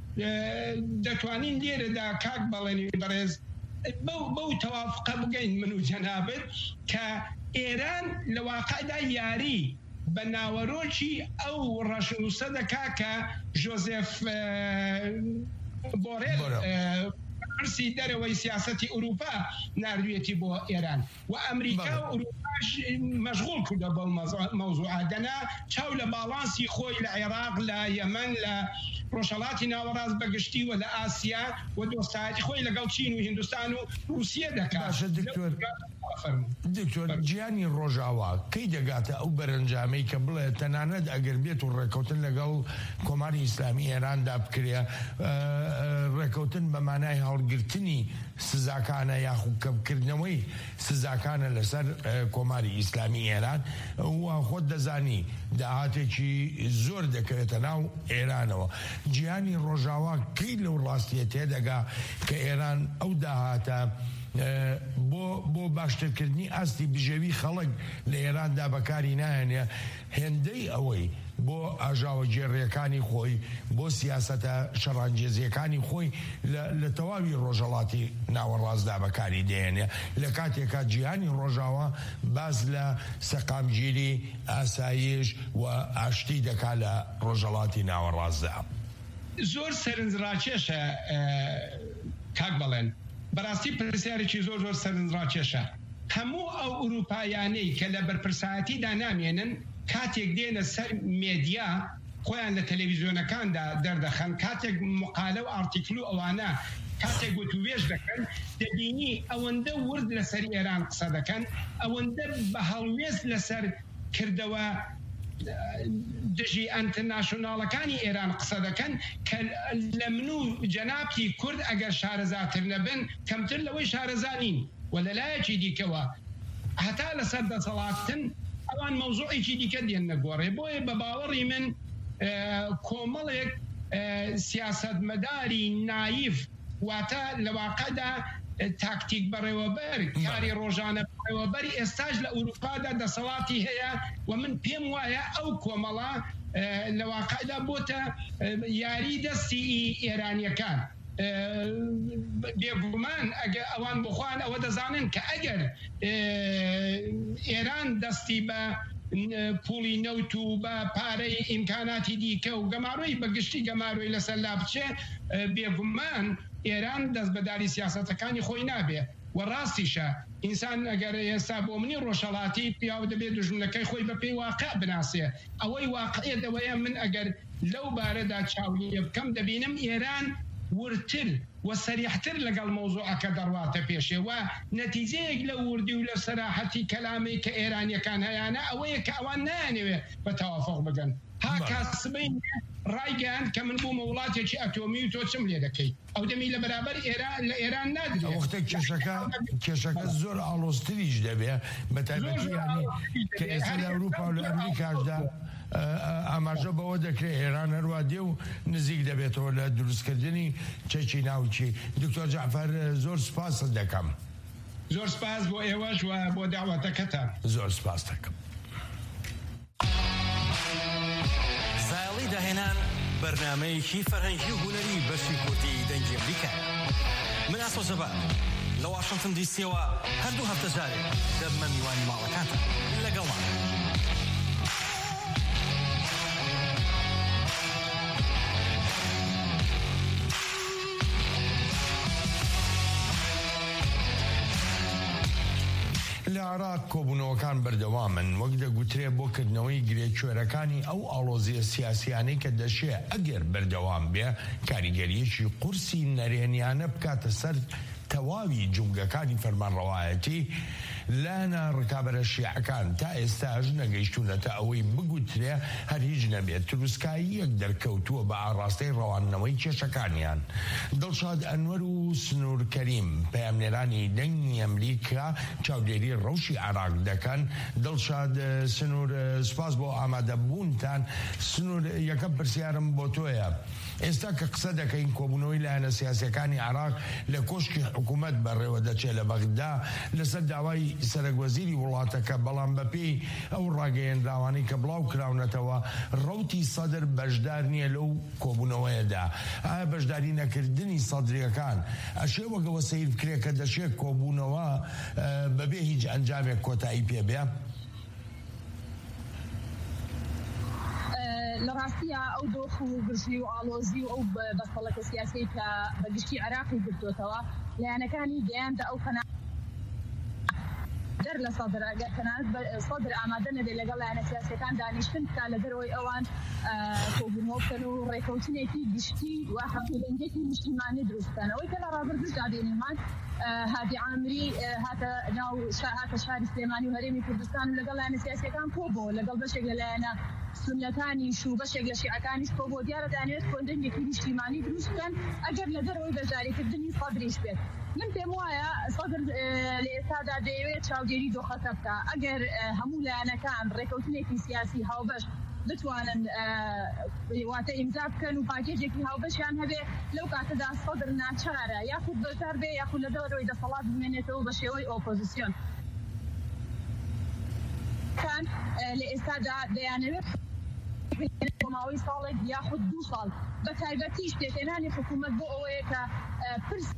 دەتوانین لێرەدا کاک بەڵێنی بەڕێز بەو تەوافقە بگەین من و جەنابەت کە ئێران لە واقعدا یاری بە ناوەڕۆکی ئەو ڕەشنووسە دەکا کە ژۆزێف بۆڕێل پرسی دەرەوەی سیاسەتی ئوروپا ناردوێتی بۆ ئێران و ئەمریکا و ئوروپاش مەشغوڵ کردە بەو مەوزوعە دەنا چاو لە باڵانسی خۆی لە عێراق لە یەمەن لە ڕۆژهەڵاتی ناوەڕاست بەگشتی و لە ئاسیا و دۆستایەتی خۆی لەگەڵ چین و هیندستان و رووسیا دەکات دکتۆر گیانی ڕۆژاوا کەی دەگاتە ئەو بەرەنجامەی کە بڵێ تەنانەت ئەگەر بێت و ڕێکەوتن لەگەڵ کۆماری ئیسلامی ئێراندا بکرێ ڕێکەوتن بە مانای هەڵگرتنی سزاکانە یاخود کەمکردنەوەی سزاکانە لەسەر کۆماری ئیسلامی ئێران و خۆت دەزانی داهاتێکی زۆر دەکەوێتە ناو ئێرانەوە گیانی ڕۆژاوا کەی لەو ڕاستیە تێدەگا کە ئێران ئەو داهاتە بۆ باشترکردنی ئاستی بژێوی خەڵک لە ئێراندا بەکاری نایەنێ هێندەی ئەوەی بۆ ئاژاوەگێڕیەکانی خۆی بۆ سیاسەتە شەڕانگێزیەکانی خۆی لە تەواوی ڕۆژهەڵاتی ناوەڕاستدا بەکاری دێنێ لە کاتێکا جیهانی ڕۆژاوە باز لە سەقامگیری ئاسایش و ئاشتی دەکا لە ڕۆژهەڵاتی ناوەڕاستدا. زۆر سەرنجڕاکێشە کاک بەڵێن بەڕاستی پرسیارێکی زۆر سەرنجڕاکێشە. هەموو ئەو ئوروپایانەی کە لە بەرپرسایەتیدا نامێنن کاتێک دێنە سەر مێدیا خۆیان لە تەلەڤیزیۆنەکاندا دەردەخەن کاتێک مقالە و ئارتیکل و ئەوانە کاتێک گوتوێژ دەکەن دەبینی ئەوەندە ورد لەسەر ئێران قسە دەکەن ئەوەندە بە هەڵوێست لەسەر کردەوە دژی ئەنتەرناشۆناڵەکانی ئێران قسە دەکەن کە لە من و جەنابی کورد ئەگەر شارەزاتر نەبن کەمتر لەوەی شارەزانین و لەلایەکی دیکەوە هەتا لەسەر دەسەڵاتن ئەوان مەوزوعێکی دیکە دێن نەگۆڕێ بۆیە بە باوەڕی من کۆمەڵێک سیاسەتمەداری نایف واتە لە واقعدا تاکتیک بەڕێوەبەر کاری ڕۆژانە بەڕێوەبەری ئێستاش لە ئوروپادا دەسەڵاتی هەیە و من پێم وایە ئەو کۆمەڵە لە واقعدا بۆتە یاری دەستی ئێرانیەکان. بێگومان ئەگە ئەوان بخوان ئەوە دەزانن کە ئەگەر ئێران دەستی بە پوڵی نەوت و بە پارەی ئیمکاناتی دیکە و گەماڕۆی بەگشتی گەماڕۆی لەسەر لا بچێ بێگومان ئێران دەست بەداری سیاسەتەکانی خۆی نابێ و ڕاستیشە ئینسان ئەگەر ئێستا بۆ منی ڕۆژهەڵاتی پیاو دەبێت دژمنەکەی خۆی بە پێی واقع بناسێ ئەوەی واقعێت ئەوەیە من ئەگەر لەو بارەدا چاویە بکەم دەبینم ئێران ورتر و سەریحتر لەگەڵ مەوزوعەکە دەڕواتە پێشێ و نەتیجەیەک لە وردی و لە سەراحەتی کەلامی کە ئێرانیەکان هەیەە ئەوەیە کە ئەوان نایانەوێ بە تەوافق بگەن ها کاسبین ڕایگەیان کە من بوومە وڵاتێکی ئەتۆمی و تۆ چم لێ دەکەیت ئەو دەمی لە بەرابەر لە ئێران نادرێت وەختە کێشەکە زۆر ئاڵۆستریش دەبێ بە تایبەتی کە ئێستا لە ئەوروپا و لە ئەمریکاشدا ئاماژە بەوە دەکرێت ئێران هەروە دێ و نزیک دەبێتەوە لە دروستکردنی چەکی ناوچی. دکتۆر جعفەر زۆر سپاس دەکەم. زۆر سپاس بۆ ئێوەش و بۆ داواتەکەتان. زۆر سپاس دەکەم. زایڵی داهێنان بەرنامەیەکی فەرهەنگی و هونەری بەشی کوردی دەنگی ئەمریکا. من ئاسۆ زەبان لە واشنگتن دیسیەوە هەردوو هەفتە جارێک دەبمە میوانی ماڵەکانتان لەگەڵمان. لە عێراق کۆبوونەوەکان بەردەوامن وەک دەگوترێ بۆ کردنەوەی گرێکوێرەکانی ئەو ئاڵۆزیە سیاسیانەی کە دەشێ ئەگەر بەردەوام بێ کاریگەریەکی قورسی نەرێنیانە بکاتە سەر تەواوی جوگەکانی فەرمانڕەوایەتی لانە ڕکابەرە شیعەکان تا ئێستاژ نەگەیشتونەتە ئەوەی بگوترێ هەر هیچ نەبێت تروسکایی یەک دەرکەوتووە بە ئاڕاستەی ڕەوانەوەی کێشەکانیان. دڵشاد ئەنوەر و سنوور کەریم پەیامنێرانی دەنگی ئەمریکا چاودێری ڕەوشی عێراق دەکەن. دڵشاد سنوور سپاس بۆ ئامادەبوونتان. سنوور یەکەم پرسیارم بۆ تۆیە ئێستا کە قسە دەکەین کۆبوونەوەی لایەنە سیاسیەکانی عێراق لە کۆشکی حکوومەت بەڕێوە دەچێت لە بەغدا لەسەر داوای سەرۆکوەزیری وڵاتەکە بەڵام بەپێی ئەو ڕاگەیەندراوانەی کە بڵاو کراونەتەوە ڕەوتی سەدر بەشدار نییە لەو کۆبوونەوەیەدا. ئایا بەشداری نەکردنی سەدرەکان ئەشێ وەگەوە سەیر بکرێت کە دەشێت کۆبوونەوە بەبێ هیچ ئەنجامێک کۆتایی پێبێ؟ لە ڕاستیە ئەو دۆخ و گرژی و ئاڵۆزی و ئەو بەسەڵەتە سیاسی کە بەگشتی عێراقی گرتوتەوە لایەنەکانی گەیاندە ئەو در لە سەدرەگەر تەنانەت سەدر ئامادە نەبێت لەگەڵ لایەنە سیاسیەکان دانیشتن تا لە دەرەوەی ئەوان کۆبوونەوە بکەن و ڕێکەوتنێکی گشتی و حەقیقەتێکی نیشتیمانی دروست بکەن. ئەوەی کە لە ڕابردووشدا بینیمان هادی عامری هاتە ناو هاتە شاری سلێمانی و هەرێمی کوردستان لەگەڵ لایەنە سیاسیەکان کۆبووە لەگەڵ بەشێک لە لایەنە سونەتانیش و بەشێک لە شیعەکانیش کۆبووە دیارە دانوێت کۆندنگێکی نیشتیمانی دروست بکەن ئەگەر لە دەرەوەی بەشداریکردنی سەدریش بێت. من پێم وایە سەدر لە ئێستادا دەیەوێت چاودێری دۆخەکە بکە ئەگەر هەموو لایەنەکان ڕێکەوتنێکی سیاسی هاوبەش بتوانن واتە ئیمزا بکەن و پاکێجێکی هاوبەشیان هەبێ لەو کاتەدا سەدر ناچارە یاخود بەشدار بێ یاخود لە دەرەوەی دەسەڵات بمێنێتەوە بە شێوەی ئۆپۆزیسیۆن. لە ئێستادا دەیانەوێت ماوەی ساڵێک یاخود 2 ساڵ بە تایبەتی شتێکێنانی حکوومەت بۆ ئەوەیە کە پرس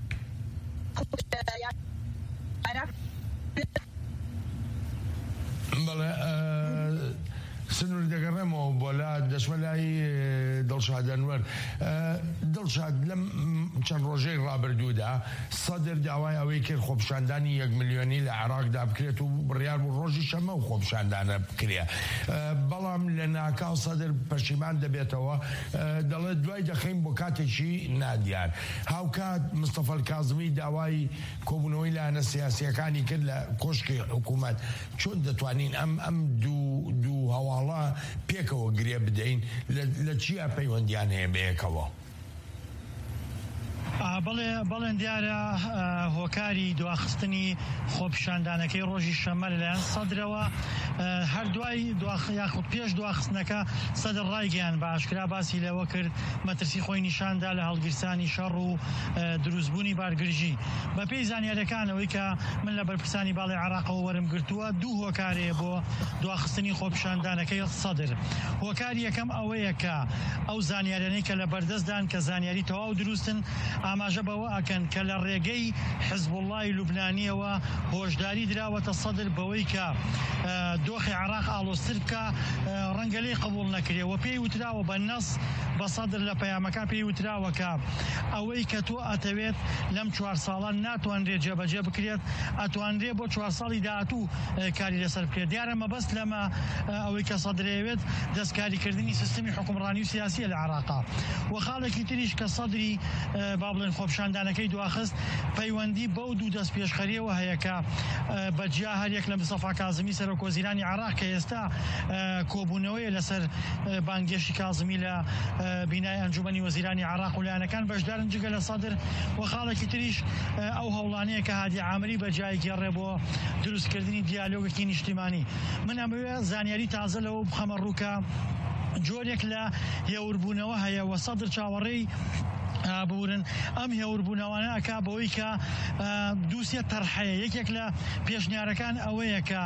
بەڵێ سنوور دەگەڕێمەوە بۆ لا دەچمەلای دڵشاد ئەنوەر. دڵشاد لەم چەند ڕۆژەی ڕابردوودا سەدر داوای ئەوەی کرد خۆپیشاندانی 1 ملیۆنی لە عێراقدا بکرێت و بڕیار بوو ڕۆژی شەمە و خۆپیشاندانە بکرێ. بەڵام لە ناکاو سەدر پەشیمان دەبێتەوە، دەڵێت دوای دەخەین بۆ کاتێکی نادیار. هاوکات مستەفا کاظمی داوای کۆبوونەوەی لایەنە سیاسیەکانی کرد لە کۆشکی حکوومەت. چۆن دەتوانین ئەم دوو هەواڵە پێکەوە گرێ بدەین؟ لە چیا پەیوەندیان هەیە بەیەکەوە؟ بەڵێن دیارە هۆکاری دواخستنی خۆپیشاندانەکەی ڕۆژی شەمە لەلایەن سەدرەوە هەردوای یاخود پێش دواخستنەکە سەدر ڕایگەیان بە ئاشکرا باسی لەوە کرد مەترسی خۆی نیشاندا لە هەڵگرسانی شەڕ و دروستبوونی بارگرژی. بە پێی زانیاریەکانەوەی کە من لە بەرپرسانی باڵی عێراقەوە وەرم گرتووە 2 هۆکارەیە بۆ دواخستنی خۆپیشاندانەکەی سەدر. هۆکاری یەکەم ئەوەیە کە ئەو زانیاریانەی کە لە بەردەستدان کە زانیاری تەواو دروستن ئاماژە بەوە ئەکەن کە لە ڕێگەی حیزبوڵڵای لوبنانیەوە هۆشداری دراوەتە سەدر بەوەی کە دۆخی عێراق ئاڵۆزتر بکە ڕەنگە لێی قبوڵ نەکرێ و پێی وتراوە بە نەس بە سەدر لە پەیامەکان پێی وتراوە کە ئەوەی کە تۆ ئەتەوێت لەم 4 ساڵان ناتوانرێت جێبەجێ بکرێت، ئەتوانرێت بۆ 4 ساڵی داهاتوو کاری لەسەر بکرێت. دیارە مەبەست لەمە ئەوەی کە سەدرەوێت دەستکاریکردنی سیستمی حکومڕانی و سیاسیە لە عێراقا. و خاڵێکی تریش کە سەدری با بڵێن خۆپیشاندانەکەی دواخست پەیوەندی بەو 2 دەست پێشخەریەوە هەیە کە بەجیا هەرێک لە مستەفا کاظمی سەرۆکوەزیرانی عێراق کە ئێستا کۆبوونەوەیە لەسەر بانگێشی کاظمی لە بینای ئەنجومەنی وەزیرانی عێراق و لایەنەکان بەشدارن جگە لە سەدر. و خاڵێکی تریش ئەو هەوڵانەیە کە هادی عامری بەجای گێڕێ بۆ دروستکردنی دیالۆگێکی نیشتیمانی. من ئەمەوێ زانیاری تازە لەوە بخەمە ڕووکە جۆرێک لە هێوربوونەوە هەیە و سەدر چاوەڕێی بورن ئەم هێوربوونەوانە ئەکا بەوەی کە دووسێ تەرحەیە. یەکێک لە پێشنیارەکان ئەوەیە کە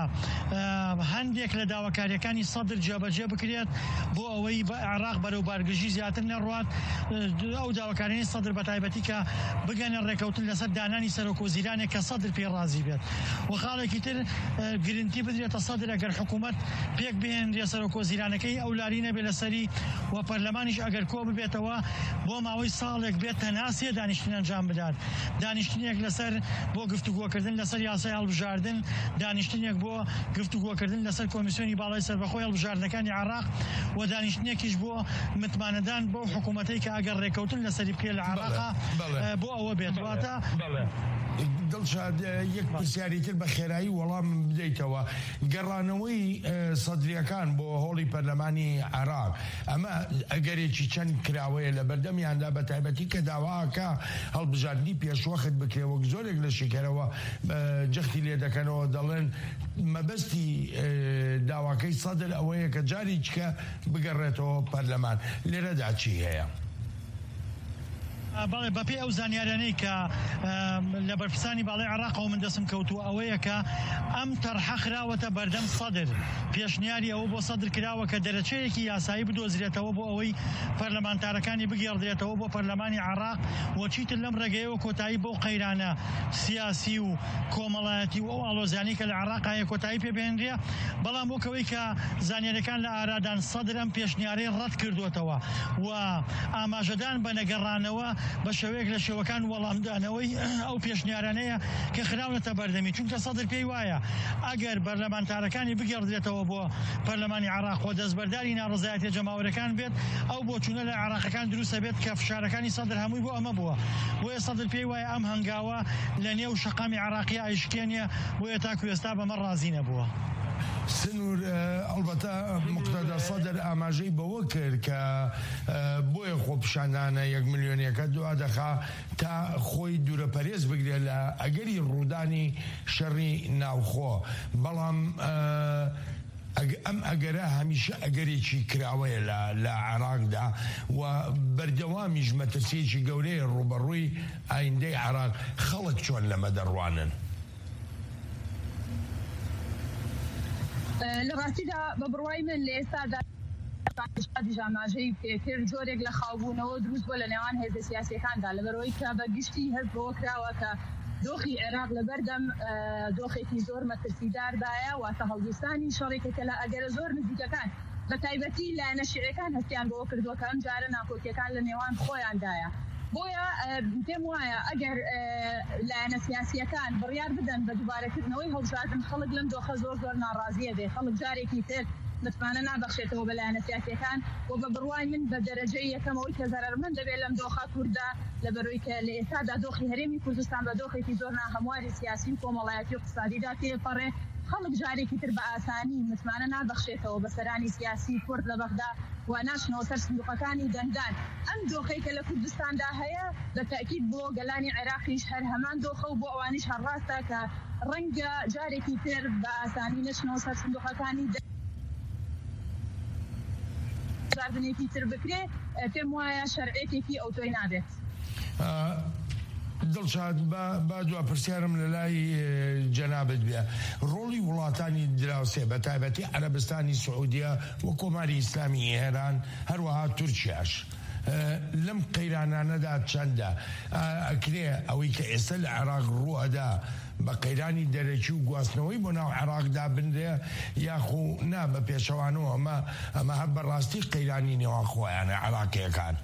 هەندێک لە داواکاریەکانی سەدر جێبەجێ بکرێت بۆ ئەوەی بە عێراق بەرەو بارگژی زیاتر نەڕوات. ئەو داواکاریانی سەدر بە تایبەتی کە بگەنە ڕێکەوتن لەسەر دانانی سەرۆکوەزیرانێک کە سەدر پێ ڕازی بێت. و خاڵێکی تر گرنتی بدرێتە سەدر ئەگەر حکوومەت پێک بهێنرێ سەرۆکوەزیرانەکەی ئەو لاری نەبێ لەسەری و پەرلەمانیش ئەگەر کۆ ببێتەوە بۆ ماوەی ساڵێک بێت تەناسیە دانیشتن ئەنجام بدات. دانیشتنێک لەسەر بۆ گفتوگۆکردن لەسەر یاسای هەڵبژاردن، دانیشتنێک بۆ گفتوگۆکردن لەسەر کۆمیسیۆنی باڵای سەربەخۆی هەڵبژاردنەکانی عێراق و دانیشتنێکیش بۆ متمانەدان بۆ حکوومەتەی کە ئەگەر ڕێکەوتن لەسەری بکرێت لە عێراقا بۆ ئەوە بێت. واتە دڵشاد یەک پرسیاری تر بە خێرایی وەڵام بدەیتەوە. گەڕانەوەی سەدریەکان بۆ هۆڵی پەرلەمانی عێراق ئەمە ئەگەرێکی چەند کراوەیە لە بەردەمیاندا بە تایبەتی کە داواکە هەڵبژاردنی پێشوەخت بکرێەوە زۆرێک لە شیکەرەوە جەختی لێ دەکەنەوە دەڵێن مەبەستی داواکەی سەدر ئەوەیە کە جاری چکە بگەڕێتەوە پەرلەمان. لێرەدا چی هەیە؟ بەڵێ بەپێی ئەو زانیارانەی کە لە بەرپرسانی باڵای عێراقەوە من دەستم کەوتووە ئەوەیە کە ئەم تەرحە خراوەتە بەردەم سەدر. پێشنیاری ئەوە بۆ سەدر کراوە کە دەرەچەیەکی یاسایی بدۆزرێتەوە بۆ ئەوەی پەرلەمانتارەکانی بگێڕدرێتەوە بۆ پەرلەمانی عێراق و چیتر لەم ڕێگەیەوە کۆتایی بۆ قەیرانە سیاسی و کۆمەڵایەتی و ئەو ئاڵۆزیانەی کە لە عێراق هەیە کۆتایی پێبهێنرێ. بەڵام بۆکەوەی کە زانیاریەکان لە ئارادان سەدر ئەم پێشنیارەی ڕەت کردوێتەوە و ئاماژەدان بە نەگەڕانەوە بە شێوەیەک لە شێوەکان وەڵامدانەوەی ئەو پێشنیارانەیە کە خراونەتە بەردەمی. چونکە سەدر پێی وایە ئەگەر بەرلەمانتارەکانی بگێڕدرێتەوە بۆ پەرلەمانی عێراق و دەستبەرداری ناڕزایەتی جەماوەرەکان بێت ئەو بۆچوونە لە عێراقەکان دروستە بێت کە فشارەکانی سەدر هەمووی بۆ ئەمە بووە. بۆیە سەدر پێی وایە ئەم هەنگاوە لە نێو شەقامی عێراقی ئایشکێنە بۆیە تاکو ئێستا بەمە ڕازی نەبووە. سنوور ئەڵبەتە مقتەدا سەدر ئاماژەی بەوە کرد کە بۆیە خۆپیشاندانە 1 ملیۆنیەکە دوا دەخا تا خۆی دوورەپەرێز بگرێت لە ئەگەری ڕوودانی شەڕی ناوخۆ. بەڵام ئەم ئەگەرە هەمیشە ئەگەرێکی کراوەیە لە عێراقدا و بەردەوامیش مەترسیەکی گەورەیە ڕوبەڕووی ئایندەی عێراق. خەڵک چۆن لەمە دەڕوانن؟ لە ڕاستیدا بە بڕوای من لە ئێستادا جاماژەی پێکرد جۆرێک لە خاوبوونەوە دروست بۆ لە نێوان هێزە سیاسیەکاندا لەبەرەوەی کە بەگشتی هەستەوە کراوە کە دۆخی عێراق لەبەردەم دۆخێکی زۆر مەترسیداردایە واتە هەڵگیرسانی شەڕێکێکە لە ئەگەرە زۆر نزیکەکان بە تایبەتی لایەنە شیعەکان هەستیان بۆ کردووە کە ئەم جارە ناکۆکیەکان لە نێوان خۆیاندایە بۆیە پێم وایە ئەگەر لایەنە سیاسیەکان بڕیار بدەن بە دووبارەکردنەوەی هەڵبژاردن خەڵک لەم دۆخە زۆر ناڕازیە بێ خەڵک جارێکی تر متمانە نابەخشێتەوە بە لایەنە سیاسیەکان و بە بڕوای من بە دەرەجەی یەکەمەوەی کە زەرمەند دەبێت لەم دۆخە کووردا لەبەرەوەی کە لە ئێستادا دۆخی هەرێمی کوردستان بە دۆخێکی زۆر ناهەمواری سیاسی و کۆمەڵایەتی و اقتصادیدا تێپەڕێ خەڵک جارێکی تر بە ئاسانی متمانە نابەخشێتەوە بە سەرانی سیاسی کورد لە بەغدا و ناشنەوە سەر سندوقەکانی دەندان ئەم دۆخەی کە لە کوردستاندا هەیە بە تاکید بۆ گەلانی عێراقیش هەر هەمان دۆخە و بۆ ئەوانیش هەڕاستە کە ڕەنگە جارێکی تر بە ئاسانی نشنەوە سەر سندوقەکانی زاردنێکی تر بکرێ پێم وایە شەرعێتێکی ئەوتۆی نابێت دڵشاد با دو پرسیارم لە لای جەنابەت بێ ڕۆڵی وڵاتانی دراوسێ بە تایبەتی عەرەبستانی سعودیە و کۆماری ئیسلامی ئێران هەروەها تورکیاش لەم قەیرانانەدا چەندە ئەکرێ ئەوەی کە ئێستا لە عێراق ڕوئەدا بە قەیرانی دەرەکی و گواستنەوەی بۆ ناو عێراقدا بنرێ یاخو نا بە پێشەوانەوە ئەمە هەر بەڕاستی قەیرانی نێوان خۆیانە عێراقیەکان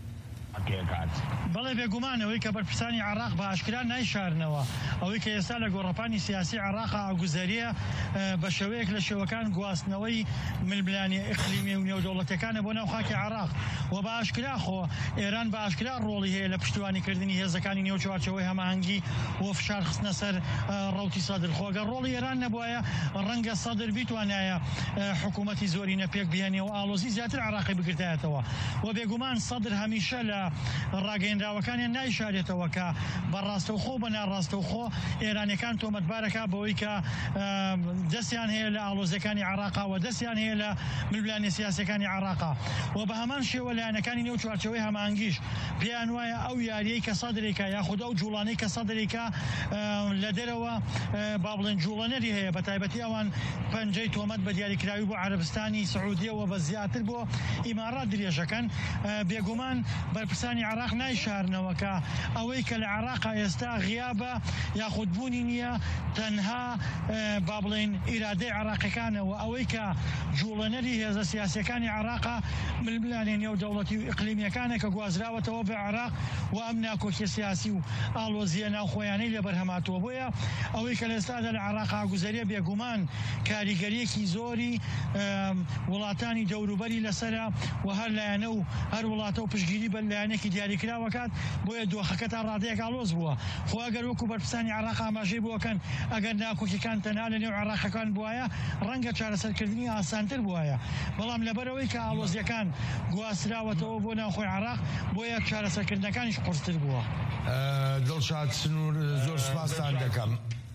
بەڵێ بێگومانەوەی کە بەرپرسانی عێراق بە ئاشکرا نایشارنەوە ئەوەی کە ئێستا لە گۆڕەپانی سیاسی عێراقا ئاگوزاریە بە شێوەیەک لە شێوەکان گواستنەوەی ململانی ئیقلیمی و نێودەوڵەتەکانە بۆ ناو خاکی عێراق و بە ئاشکرا خۆ ئێران بە ئاشکرا ڕۆڵی هەیە لە پشتیوانیکردنی هێزەکانی نێو چوارچەوەی هەماهەنگی و فشار خستنە سەر ڕەوتی سەدر خۆگە ڕۆڵی ئێران نەبووایە ڕەنگە سەدر بیتوانایە حکوومەتی زۆری نەپێک بهێنێ و ئالۆزی زیاتر عێراقی بگرتایەتەوە و بێگومان سەدر هەمیشە لە ڕاگەیەندراوەکانیان نایشارێتەوە کە بەڕاستەوخۆ بە ناڕاستەوخۆ ئێرانیەکان تۆمەتبارەکە بەوەی کە دەستیان هەیە لە ئاڵۆزەکانی عێراقا و دەستیان هەیە لە ململانی سیاسەکانی عێراقا و بە هەمان شێوە لایەنەکانی نێو چوارچەوەی هەماهەنگیش پێیان وایە ئەو یاریەی کە سەدرێکە یاخود ئەو جوڵانەی کە سەدرێکە لە دەرەوە با بڵێن جوڵەنەری هەیە بە تایبەتی ئەوان پەنجەی تۆمەت بە دیاریکراوی بۆ عەرەبستانی سعودیە و بە زیاتر بۆ ئیمارات درێژەکەن بێگومان بەرپرسانی عێراق نایشارنەوە کە ئەوەی کە لە عێراقا ئێستا غیابە یاخودبوونی نییە تەنها با بڵێن ئیرادەی عێراقیەکانەوە ئەوەی کە جوڵەنەری هێزە سیاسیەکانی عێراقا ململانی نێودەوڵەتی و ئیقلیمیەکانە کە گوازراوەتەوە بە عێراق و ئەم ناکۆکی سیاسی و ئاڵۆزیە ناوخۆیانەی لەبەر هەماتووە بۆیە ئەوەی کە لە ئێستادا لە عێراقا گوزەریە بێگومان کاریگەریەکی زۆری وڵاتانی دەوروبەری لەسەرە و هەر لایەنە و هەر وڵاتە و پشگیری بە لایەنێکی دیاریکراوەکات بۆیە دۆخەکە تا ڕادەیەک ئاڵۆز بووە خۆ ئەگەر وەکو بەرپرسانی عێراق ئاماژەی بووەکەن ئەگەر ناکۆکیەکان تەنها لە نێو عێراقیەکان بووایە ڕەنگە چارەسەرکردنی ئاسانتر بووایە بەڵام لەبەرەوەی کە ئاڵۆزیەکان گواستراوەتەوە بۆ ناوخۆی عێراق بۆیە چارەسەرکردنەکانیش قورستر بووە. دڵشاد سنوور زۆر سپاسان دەکەم.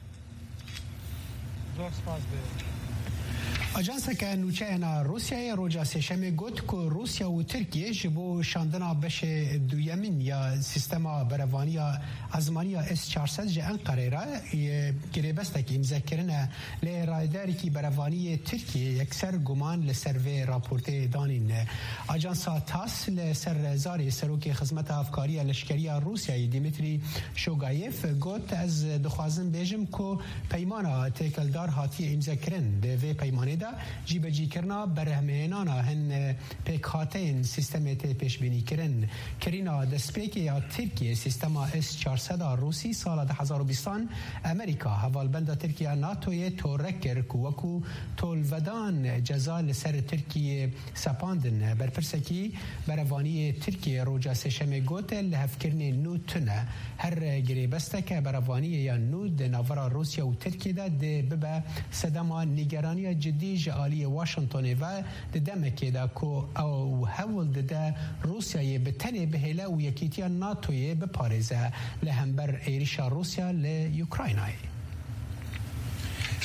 زۆر سپاس بێ. ئەجانسەکە نوچەیەنە رووسیای ڕۆژە سێشەمێ گوت کە رووسیا و تورکیە ji بۆ شاندنا بەشێ دوویەمین یا سیستەما بەرەڤانیە ئەزمانیە S400 ji ئەنقەرەیە گرێبەستێکی ئیمزاکردنە لێ ڕایدارێکی بەرەڤانیە تورکیە یەکسەر گومان لەسەر vê راپۆرتê danîn. ئەجانسا تاس لەسەر زارê serokê xizmeta hevkariya leşkeriya Rûsyayê Dmitry Shogayev got ez dixwazim bêjim ku peymana têkeldar hatiye îmzakirin di vê peymanê جیبەجیکردنا بەرهەمهێنانە هەن پێکهاتەیەن سیستەمێ تێ پێشبینیکردن کردینا دەستپێکی یا تورکیە سیستەما S400 رووسی ساڵە 2020 ئەمریکا هەڤالبەندە تورکیا ناتۆیە تۆڕە کرد وەکو تۆلڤەدان جەزا لەسەر تورکیە سەپاندن بەرپرسێکی بەرەڤانیە تورکیە ڕۆژە سێشەمێ گوتە لە هەفکردنی نو تونە هەر گرێبەستەکە بەرەڤانیە یا نو دناڤەرا رووسیا و تورکیەدا دێ ببە سەدەما نیگەرانیە جدی جعالی واشنطن و دمکیدا کو او هول دده روسیای به تنه بهله و یکیتیا ناتوی به پاریزه لهمبر ایریشا روسیا ل اوکراینای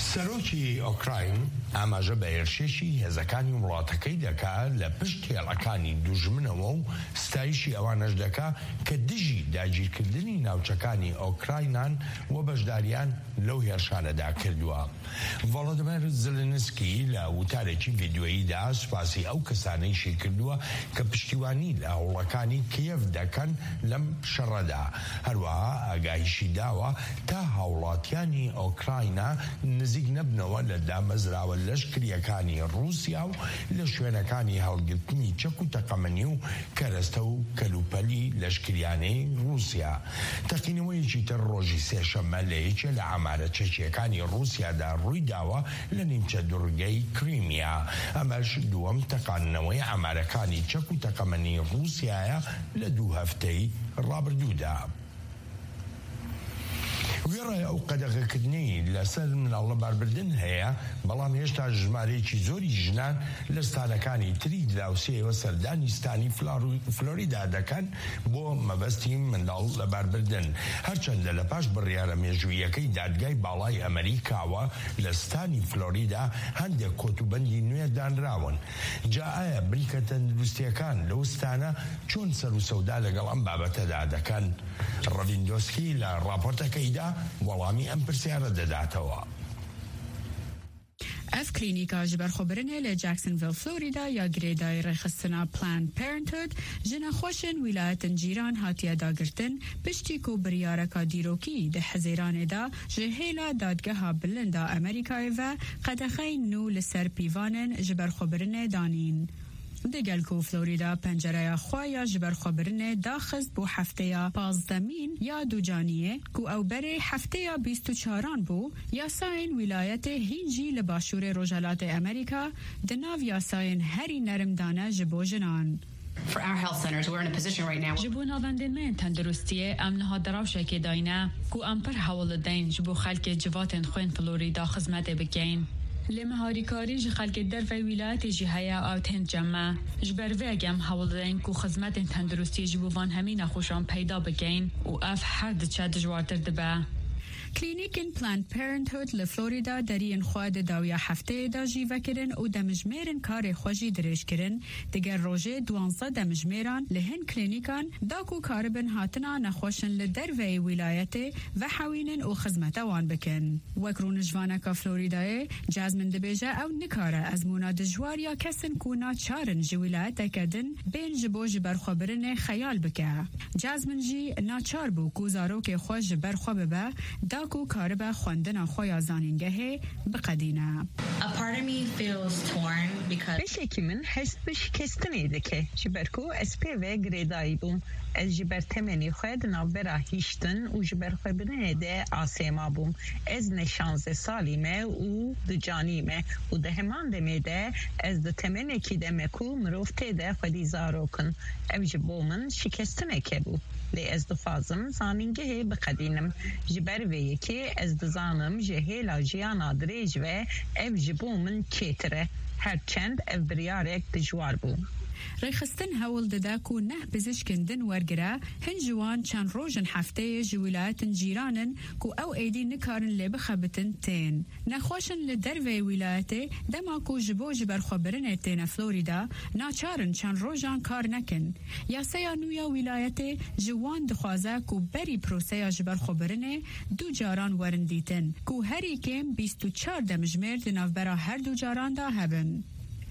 سەرۆکی ئۆکراین ئاماژە بە هێرشێکی هێزەکانی وڵاتەکەی دەکات لە پشت هێڵەکانی دوژمنەوە و ستایشی ئەوانەش دەکات کە دژی داگیرکردنی ناوچەکانی ئۆکراینان و بەشداریان لەو هێرشانەدا کردووە. ڤۆڵۆدیمیر زلنسکی لە وتارێکی ڤیدیۆییدا سوپاسی ئەو کەسانەیشی کردووە کە پشتیوانی لە هەوڵەکانی کیێڤ دەکەن لەم شەڕەدا. هەروەها ئاگاهیشی داوە تا هاوڵاتیانی ئۆکراینە نزیک نەبنەوە لە دامەزراوە لەشکریەکانی رووسیا و لە شوێنەکانی هەڵگرتنی چەک و تەقەمەنی و کەرەستە و کەلوپەلی لەشکریانەی رووسیا. تەقینەوەیەکی تر ڕۆژی سێشەممە لە یەکێ لە ئامارە چەکیەکانی رووسیادا ڕووی داوە لە نیمچە دوورگەی کریمیا. ئەمەش دووەم تەقانەوەی ئامارەکانی چەک و تەقەمەنی رووسیایە لە 2 هەفتەی ڕابردوودا. وێڕای ئەو قەدەغەکردنی لەسەر مناڵە باربردن هەیە، بەڵام هێشتا ژمارەیەکی زۆری ژنان لە ستانەکانی تری دراوسێەوە سەردانی ستانی فلۆریدا دەکەن بۆ مەبەستی منداڵ لە باربردن، هەرچەندە لە پاش بڕیارە مێژوویەکەی دادگای باڵای ئەمریکاوە لە ستانی فلۆریدا هەندێک کۆتوبەندی نوێ دانراون. جا ئایا بریکە تەندروستیەکان لەو ستانە چۆن سەر و سەودا لەگەڵ ئەم بابەتەدا دەکەن؟ ڕەڤیندۆسکی لە راپۆرتەکەیدا وەڵامی ئەم پرسیارە دەداتەوە. ئەف کلینیکا ji ber xwebirinê li Jacksonville Florida ya girêdayê rêxistina Planned Parenthood ji nexweşên wîlayetên cîran hatiye dagirtin piştî ku biryareka dîrokî di hezêranê da ji hêla dadgeha bilind a Amerîkayê ve qedexeyên nû li ser pîvanên ji ber xwebirinê danîn. دگل کو فلوریدا پنجره خوایا جبر خبرنه داخست بو هفته 15 یا دو جانیه کو او بره هفته 24 بو یاساین ولایت هینجی لباشور روجالات امریکا دناو یاساین هری نرمدانه جبو جنان. For our health centers, we're in a position right now. جبو ناوندن من تندرستیه امنها دراوشه که داینه کو امپر حوال دین جبو خلک جواتن خوین فلوریدا خدمت بکین. لمهاریکاری جی خلک در و ولایت جی هیا او تند جمع جبر وگم حوالدین کو خدمت تندرستی جبوان همین خوشان پیدا بگین و اف هر دچه دجوارتر دبه. کلینیکن Planned Parenthood لفلوریدا درین خواد داویا هفته دا جیوه کرن و دمجمرن کار خوشی درش کرن دیگر روژه 12 دمجمران لهن کلینیکان داکو کاربن هاتنا نخوشن لدروی ولایت و حوینن و خدمت وان بکن. وکرون جوانکا فلوریدای جازمن دبیجه او نکاره از مونا دجوار یا کسن کونا چارن جی ولایت کدن بین جبو جبر خبرن خیال بکه. جازمن جی ناچار بو کوزارو که خوش جبر خوبه به داکو کاربه خوندن خویا زانینگه بقدینه. A part of me feels torn because بشکی من حس بش کستنیده که جبرکو اسپی و گریدایی بوم از جبر تمنی خود نابرا هیشتن و جبر خبرنه ده آسیما بوم از نشانز سالیمه و دجانیمه و ده همان دمیده از ده تمنی که دمکو مروفته ده خودی زارو کن او جبو من شکستنه که بو لی از دفازم زانینگه بقدینم جبر وی که از دزانم جهیلا جیانا دریج و او جبو من کیتره هرچند او بریارک دجوار بو. ریخستن هول داده کو نه بزشکندن ورگره هنجوان چند روزن هفته جویلایتن جیرانن کو او ایدی نکارن لی بخبتن تین. نخوشن لدروی ولایت دما کو جبو جبر خبرن تین فلوریدا ناچارن چند روزان کار نکن. یا سیانویا ولایت جوان دخوازه کو بری پروسه جبر خبرن دو جاران ورندیتن کو هری کم 24 دمجمر دناو برا هر دو جاران دا هبن.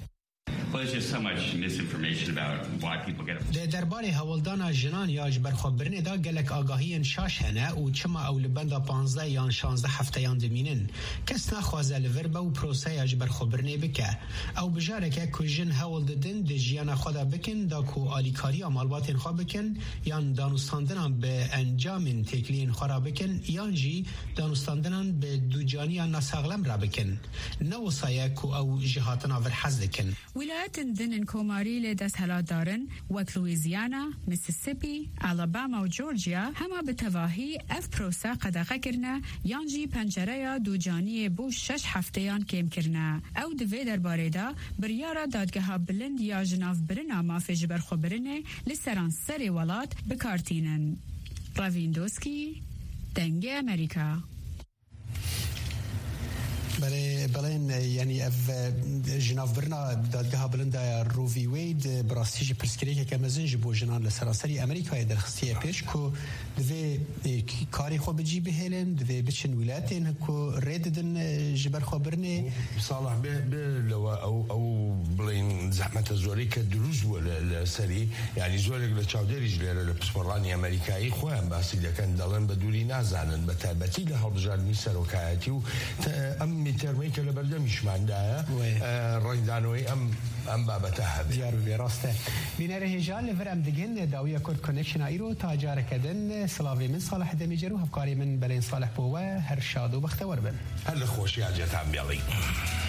Well, there's just so much misinformation about why people get. درباره هولدان جنان یا جبرخوبرنه دا گلک آگاهی شاش هنه و چما او لبندا 15 یا 16 هفته یان دمینن کس نخوازه لوربه و پروسه جبرخوبرنه بکه او بجاره که کجن هولددن ده جیان خدا بکن دا کو آلیکاری مالباتین خواه بکن یان دانستاندنان به انجام تکلین خورا بکن یان جی دانستاندنان به دوجانی نساغلم را بکن نو سایه کو او جهاتنا ورحز دکن. ولایت دنن کوماری لدست هلا دارن وک لویزیانا، میسیسیپی، آلاباما و جورجیا همه به تواهی اف پروسه قدغه کرنه یانجی پنجره یا دو جانی بو 6 هفتهان کم کرنه او دوی درباره دا بریارا دادگاه بلند یا جناف برنا مافی جبر خبرنه لسران سر ولات بکارتینن. راویندوسکی دنگ امریکا. بلين يعني اف جناف برنا دادگاه بلندا روفي ويد براستيجي برسكريكا كمزنج بو جنان لسراسري امريكا درخستيه پیش کو دوی کاری خو بجی بهلن دوی بچن ولاتين کو ريددن جبر خبرني صالح لو او بلين زحمه زوريك دروز ولا سري يعني زوريك لتشاودري جلال بسمراني امريكاي خوان بس اذا كان دلن بدوري نازانن بتابتي له رجال ميسر وكايتي ام ترميك لبردمش ما عندها ريدانوي ام بابتها ديار براسته بينار هجال لفرام دجن داويه كور كونكشن ايرو تاجر كدن سلافي من صالح دميجرو هبقاري من بلين صالح بوا هرشاد وبختور بن هل خوش يا جت عم بيالي